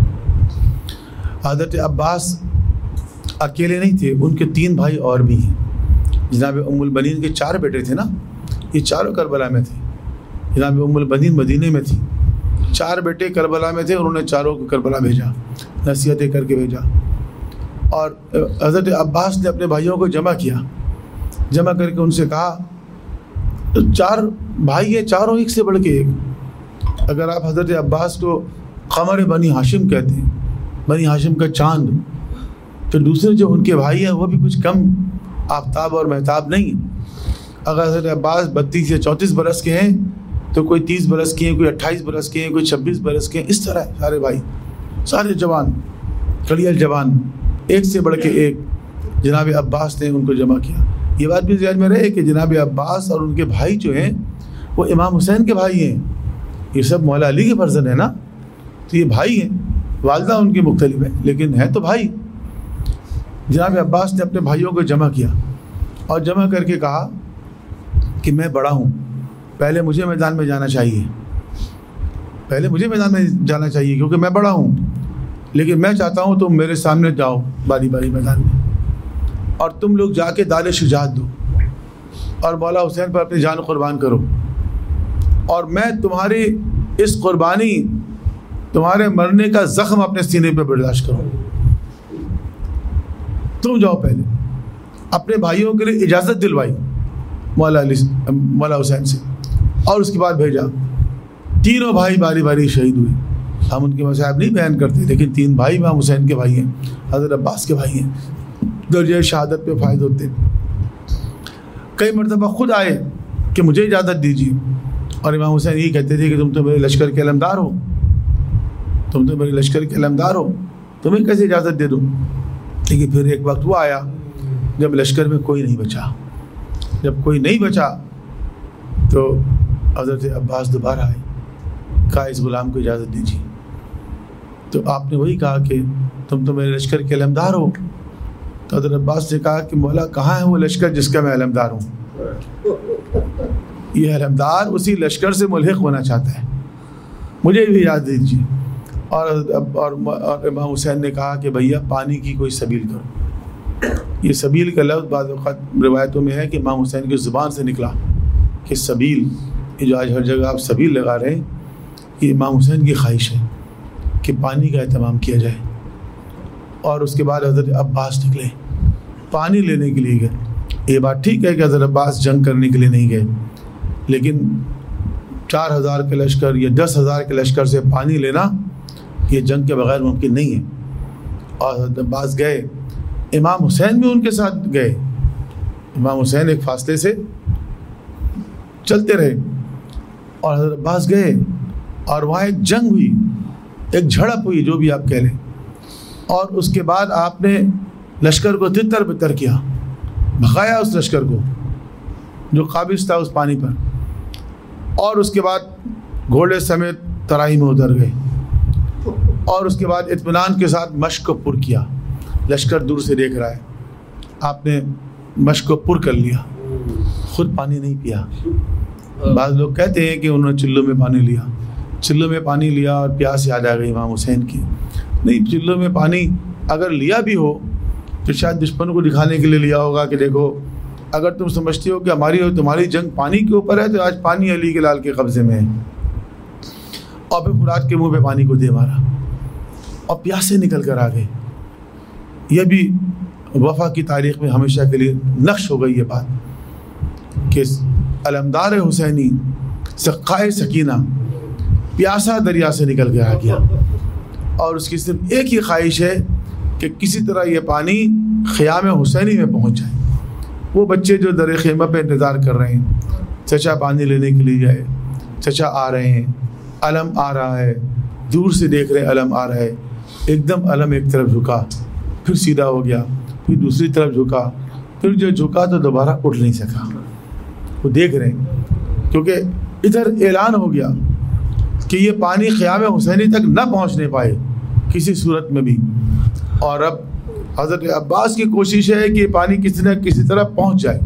حضرت عباس اکیلے نہیں تھے، ان کے 3 بھائی اور بھی ہیں۔ جناب ام البنین کے 4 بیٹے تھے نا، یہ چاروں کربلا میں تھے۔ جناب ام البنین مدینے میں تھی، 4 بیٹے کربلا میں تھے، انہوں نے چاروں کو کربلا بھیجا، نصیحتیں کر کے بھیجا۔ اور حضرت عباس نے اپنے بھائیوں کو جمع کیا، جمع کر کے ان سے کہا 4 بھائی ہیں، چاروں ایک سے بڑھ کے ایک۔ اگر آپ حضرت عباس کو قمر بنی ہاشم کہتے ہیں، بنی ہاشم کا چاند، تو دوسرے جو ان کے بھائی ہیں وہ بھی کچھ کم آفتاب اور مہتاب نہیں ہیں۔ اگر حضرت عباس 32 یا 34 برس کے ہیں تو کوئی 30 برس کے ہیں، کوئی 28 برس کے ہیں، کوئی 26 برس کے ہیں، اس طرح سارے بھائی، سارے جوان، کڑیل جوان، ایک سے بڑھ کے ایک۔ جناب عباس نے ان کو جمع کیا۔ یہ بات بھی ذہن میں رہے کہ جناب عباس اور ان کے بھائی جو ہیں وہ امام حسین کے بھائی ہیں، یہ سب مولا علی کے فرزند ہیں نا، تو یہ بھائی ہیں، والدہ ان کی مختلف ہے لیکن ہیں تو بھائی۔ جناب عباس نے اپنے بھائیوں کو جمع کیا اور جمع کر کے کہا کہ میں بڑا ہوں، پہلے مجھے میدان میں جانا چاہیے، پہلے مجھے میدان میں جانا چاہیے کیونکہ میں بڑا ہوں، لیکن میں چاہتا ہوں تم میرے سامنے جاؤ باری باری میدان میں، اور تم لوگ جا کے دال شجاعت دو اور مولا حسین پر اپنی جان قربان کرو، اور میں تمہاری اس قربانی، تمہارے مرنے کا زخم اپنے سینے پہ برداشت کرو۔ تم جاؤ پہلے۔ اپنے بھائیوں کے لیے اجازت دلوائی مولا حسین سے، اور اس کے بعد بھیجا۔ تینوں بھائی باری باری شہید ہوئے۔ ہم ان کے مصائب نہیں بیان کرتے، لیکن 3 بھائی امام حسین کے بھائی ہیں، حضرت عباس کے بھائی ہیں، درجہ شہادت پہ فائز ہوتے۔ کئی مرتبہ خود آئے کہ مجھے اجازت دیجیے، اور امام حسین یہی کہتے تھے کہ تم تو میرے لشکر کے علمدار ہو، تم تو میرے لشکر کے علمدار ہو، تمہیں کیسے اجازت دے دوں؟ لیکن پھر ایک وقت وہ آیا جب لشکر میں کوئی نہیں بچا۔ جب کوئی نہیں بچا تو حضرت عباس دوبارہ آئے، کہا اس غلام کو اجازت دیجیے۔ تو آپ نے وہی کہا کہ تم تو میرے لشکر کے علمدار ہو۔ تو حضرت عباس نے کہا کہ مولا کہاں ہے وہ لشکر جس کا میں علمدار ہوں؟ یہ علمدار اسی لشکر سے ملحق ہونا چاہتا ہے، مجھے بھی اجازت دیجیے۔ اور امام حسین نے کہا کہ بھیا پانی کی کوئی سبیل کرو۔ یہ سبیل کا لفظ بعض اوقات روایتوں میں ہے کہ امام حسین کی زبان سے نکلا کہ سبیل، یہ جو آج ہر جگہ آپ سبیل لگا رہے ہیں، یہ امام حسین کی خواہش ہے کہ پانی کا اہتمام کیا جائے۔ اور اس کے بعد حضرت عباس نکلے، پانی لینے کے لیے گئے۔ یہ بات ٹھیک ہے کہ حضرت عباس جنگ کرنے کے لیے نہیں گئے، لیکن 4000 کے لشکر یا 10,000 کے لشکر سے پانی لینا یہ جنگ کے بغیر ممکن نہیں ہے۔ اور حضرت عباس گئے، امام حسین بھی ان کے ساتھ گئے۔ امام حسین ایک فاصلے سے چلتے رہے اور حضرت عباس گئے، اور وہاں ایک جنگ ہوئی، ایک جھڑپ ہوئی، جو بھی آپ کہہ لیں۔ اور اس کے بعد آپ نے لشکر کو تتر بتر کیا، بھگایا اس لشکر کو جو قابض تھا اس پانی پر، اور اس کے بعد گھوڑے سمیت ترائی میں اتر گئے، اور اس کے بعد اطمینان کے ساتھ مشق کو پر کیا۔ لشکر دور سے دیکھ رہا ہے، آپ نے مشق کو پر کر لیا، خود پانی نہیں پیا۔ بعض لوگ کہتے ہیں کہ انہوں نے چلوں میں پانی لیا، چلوں میں پانی لیا اور پیاس یاد آ گئی امام حسین کی۔ نہیں، چلوں میں پانی اگر لیا بھی ہو تو شاید دشمنوں کو دکھانے کے لیے لیا ہوگا کہ دیکھو، اگر تم سمجھتے ہو کہ ہماری اور تمہاری جنگ پانی کے اوپر ہے تو آج پانی علی کے لال کے قبضے میں ہے۔ اور پھر فرات کے منہ پہ پانی کو دے مارا اور پیاسے نکل کر آ گئے۔ یہ بھی وفا کی تاریخ میں ہمیشہ کے لیے نقش ہو گئی یہ بات کہ علمدار حسینی سقائے سکینہ پیاسا دریا سے نکل کے آ گیا، اور اس کی صرف ایک ہی خواہش ہے کہ کسی طرح یہ پانی خیام حسینی میں پہنچ جائے۔ وہ بچے جو در خیمہ پہ انتظار کر رہے ہیں، چچا پانی لینے کے لیے جائے، چچا آ رہے ہیں، علم آ رہا ہے، دور سے دیکھ رہے علم آ رہا ہے، ایک دم علم ایک طرف جھکا، پھر سیدھا ہو گیا، پھر دوسری طرف جھکا، پھر جو جھکا تو دوبارہ اٹھ نہیں سکا. وہ دیکھ رہے ہیں کیونکہ ادھر اعلان ہو گیا کہ یہ پانی خیام حسینی تک نہ پہنچنے پائے کسی صورت میں بھی. اور اب حضرت عباس کی کوشش ہے کہ یہ پانی کسی نہ کسی طرح پہنچ جائے.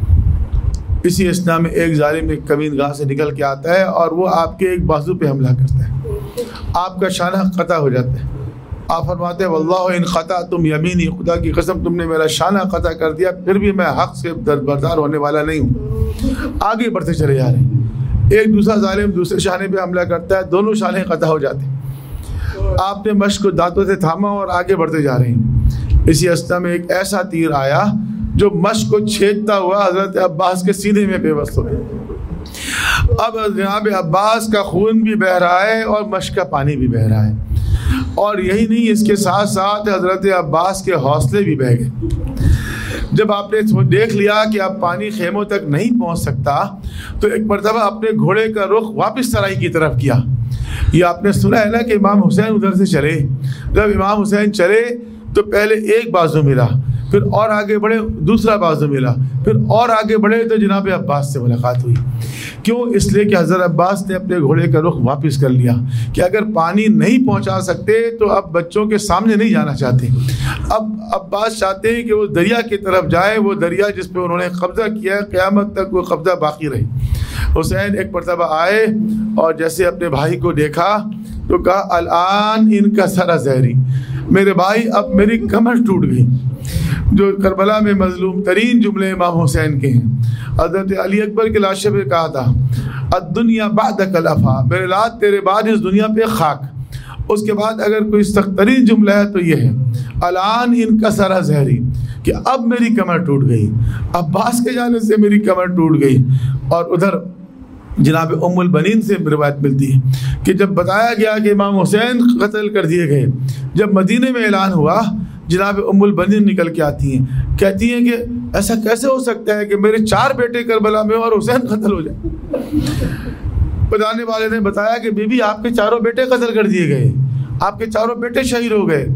اسی اثنا میں ایک ظالم ایک کمین گاہ سے نکل کے آتا ہے اور وہ آپ کے ایک بازو پہ حملہ کرتا ہے، آپ کا شانہ قطع ہو جاتا ہے. آپ فرماتے ہیں واللہ ان قطع تم یمینی، خدا کی قسم تم نے میرا شانہ قطع کر دیا، پھر بھی میں حق سے دربردار ہونے والا نہیں ہوں. آگے بڑھتے چلے جا رہے ہیں. ایک دوسرا ظالم دوسرے شانے پہ حملہ کرتا ہے، دونوں شانے قطع ہو جاتے ہیں. آپ نے مشق کو دانتوں سے تھاما اور آگے بڑھتے جا رہے ہیں. اسی اثنا میں ایک ایسا تیر آیا جو مشق کو چھیدتا ہوا حضرت عباس کے سینے میں پیوست ہو گیا. اب جناب عباس کا خون بھی بہہ رہا ہے اور مشق کا پانی بھی بہہ رہا ہے. اور یہی نہیں، اس کے ساتھ ساتھ حضرت عباس کے حوصلے بھی بہہ گئے. جب آپ نے دیکھ لیا کہ اب پانی خیموں تک نہیں پہنچ سکتا تو ایک مرتبہ اپنے گھوڑے کا رخ واپس سرائی کی طرف کیا. یہ آپ نے سنا ہے نا کہ امام حسین ادھر سے چلے. جب امام حسین چلے تو پہلے ایک بازو ملا، پھر اور آگے بڑھے دوسرا بازو ملا، پھر اور آگے بڑھے تو جناب عباس سے ملاقات ہوئی. کیوں؟ اس لیے کہ حضرت عباس نے اپنے گھوڑے کا رخ واپس کر لیا کہ اگر پانی نہیں پہنچا سکتے تو اب بچوں کے سامنے نہیں جانا چاہتے. اب عباس چاہتے ہیں کہ وہ دریا کی طرف جائیں، وہ دریا جس پہ انہوں نے قبضہ کیا ہے قیامت تک وہ قبضہ باقی رہے. حسین ایک مرتبہ آئے اور جیسے اپنے بھائی کو دیکھا تو کہا الان ان کا سرا زہری، میرے بھائی اب میری کمر ٹوٹ گئی. جو کربلا میں مظلوم ترین جملے امام حسین کے ہیں. حضرت علی اکبر کے لاشے پہ کہا تھا الدنیا بعدک الافا، میرے لات تیرے بعد اس دنیا پہ خاک. اس کے بعد اگر کوئی سخت ترین جملہ ہے تو یہ ہے الان ان کا سرا زہری، کہ اب میری کمر ٹوٹ گئی، عباس کے جانے سے میری کمر ٹوٹ گئی. اور ادھر جناب ام البنین سے روایت ملتی ہے کہ جب بتایا گیا کہ امام حسین قتل کر دیے گئے، جب مدینے میں اعلان ہوا جناب ام البنین نکل کے آتی ہیں، کہتی ہیں کہ ایسا کیسے ہو سکتا ہے کہ میرے 4 بیٹے کربلا میں اور حسین قتل ہو جائے. بتانے والے نے بتایا کہ بی بی آپ کے 4 بیٹے قتل کر دیے گئے، آپ کے 4 بیٹے شہید ہو گئے.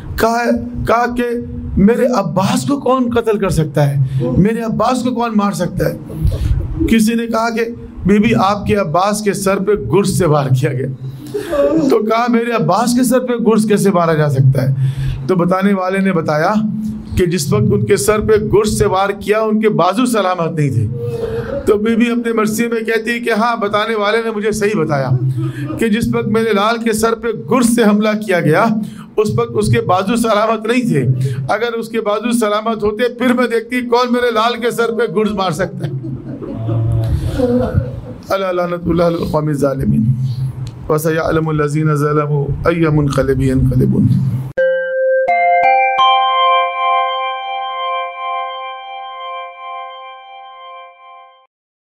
کہا کہ میرے عباس کو کون قتل کر سکتا ہے، میرے عباس کو کون مار سکتا ہے. کسی نے کہا کہ بی بی آپ کے عباس کے سر پہ گرز سے وار کیا گیا. تو کہا میرے عباس کے سر پہ گرز کیسے مارا جا سکتا ہے. تو بتانے والے نے بتایا کہ جس وقت ان کے سر پہ گرز سے وار کیا ان کے بازو سلامت نہیں تھے. تو بی بی اپنے مرثیے میں کہتی ہے کہ ہاں بتانے والے نے مجھے صحیح بتایا کہ جس وقت میرے لال کے سر پہ گرز سے حملہ کیا گیا اس وقت اس کے بازو سلامت نہیں تھے. اگر اس کے بازو سلامت ہوتے پھر میں دیکھتی کون میرے لال کے سر پہ گرز مار سکتا ہے. الا لعنۃ اللہ علی القوم الظالمین وسيعلم الذين ظلموا أي منقلب ينقلبون.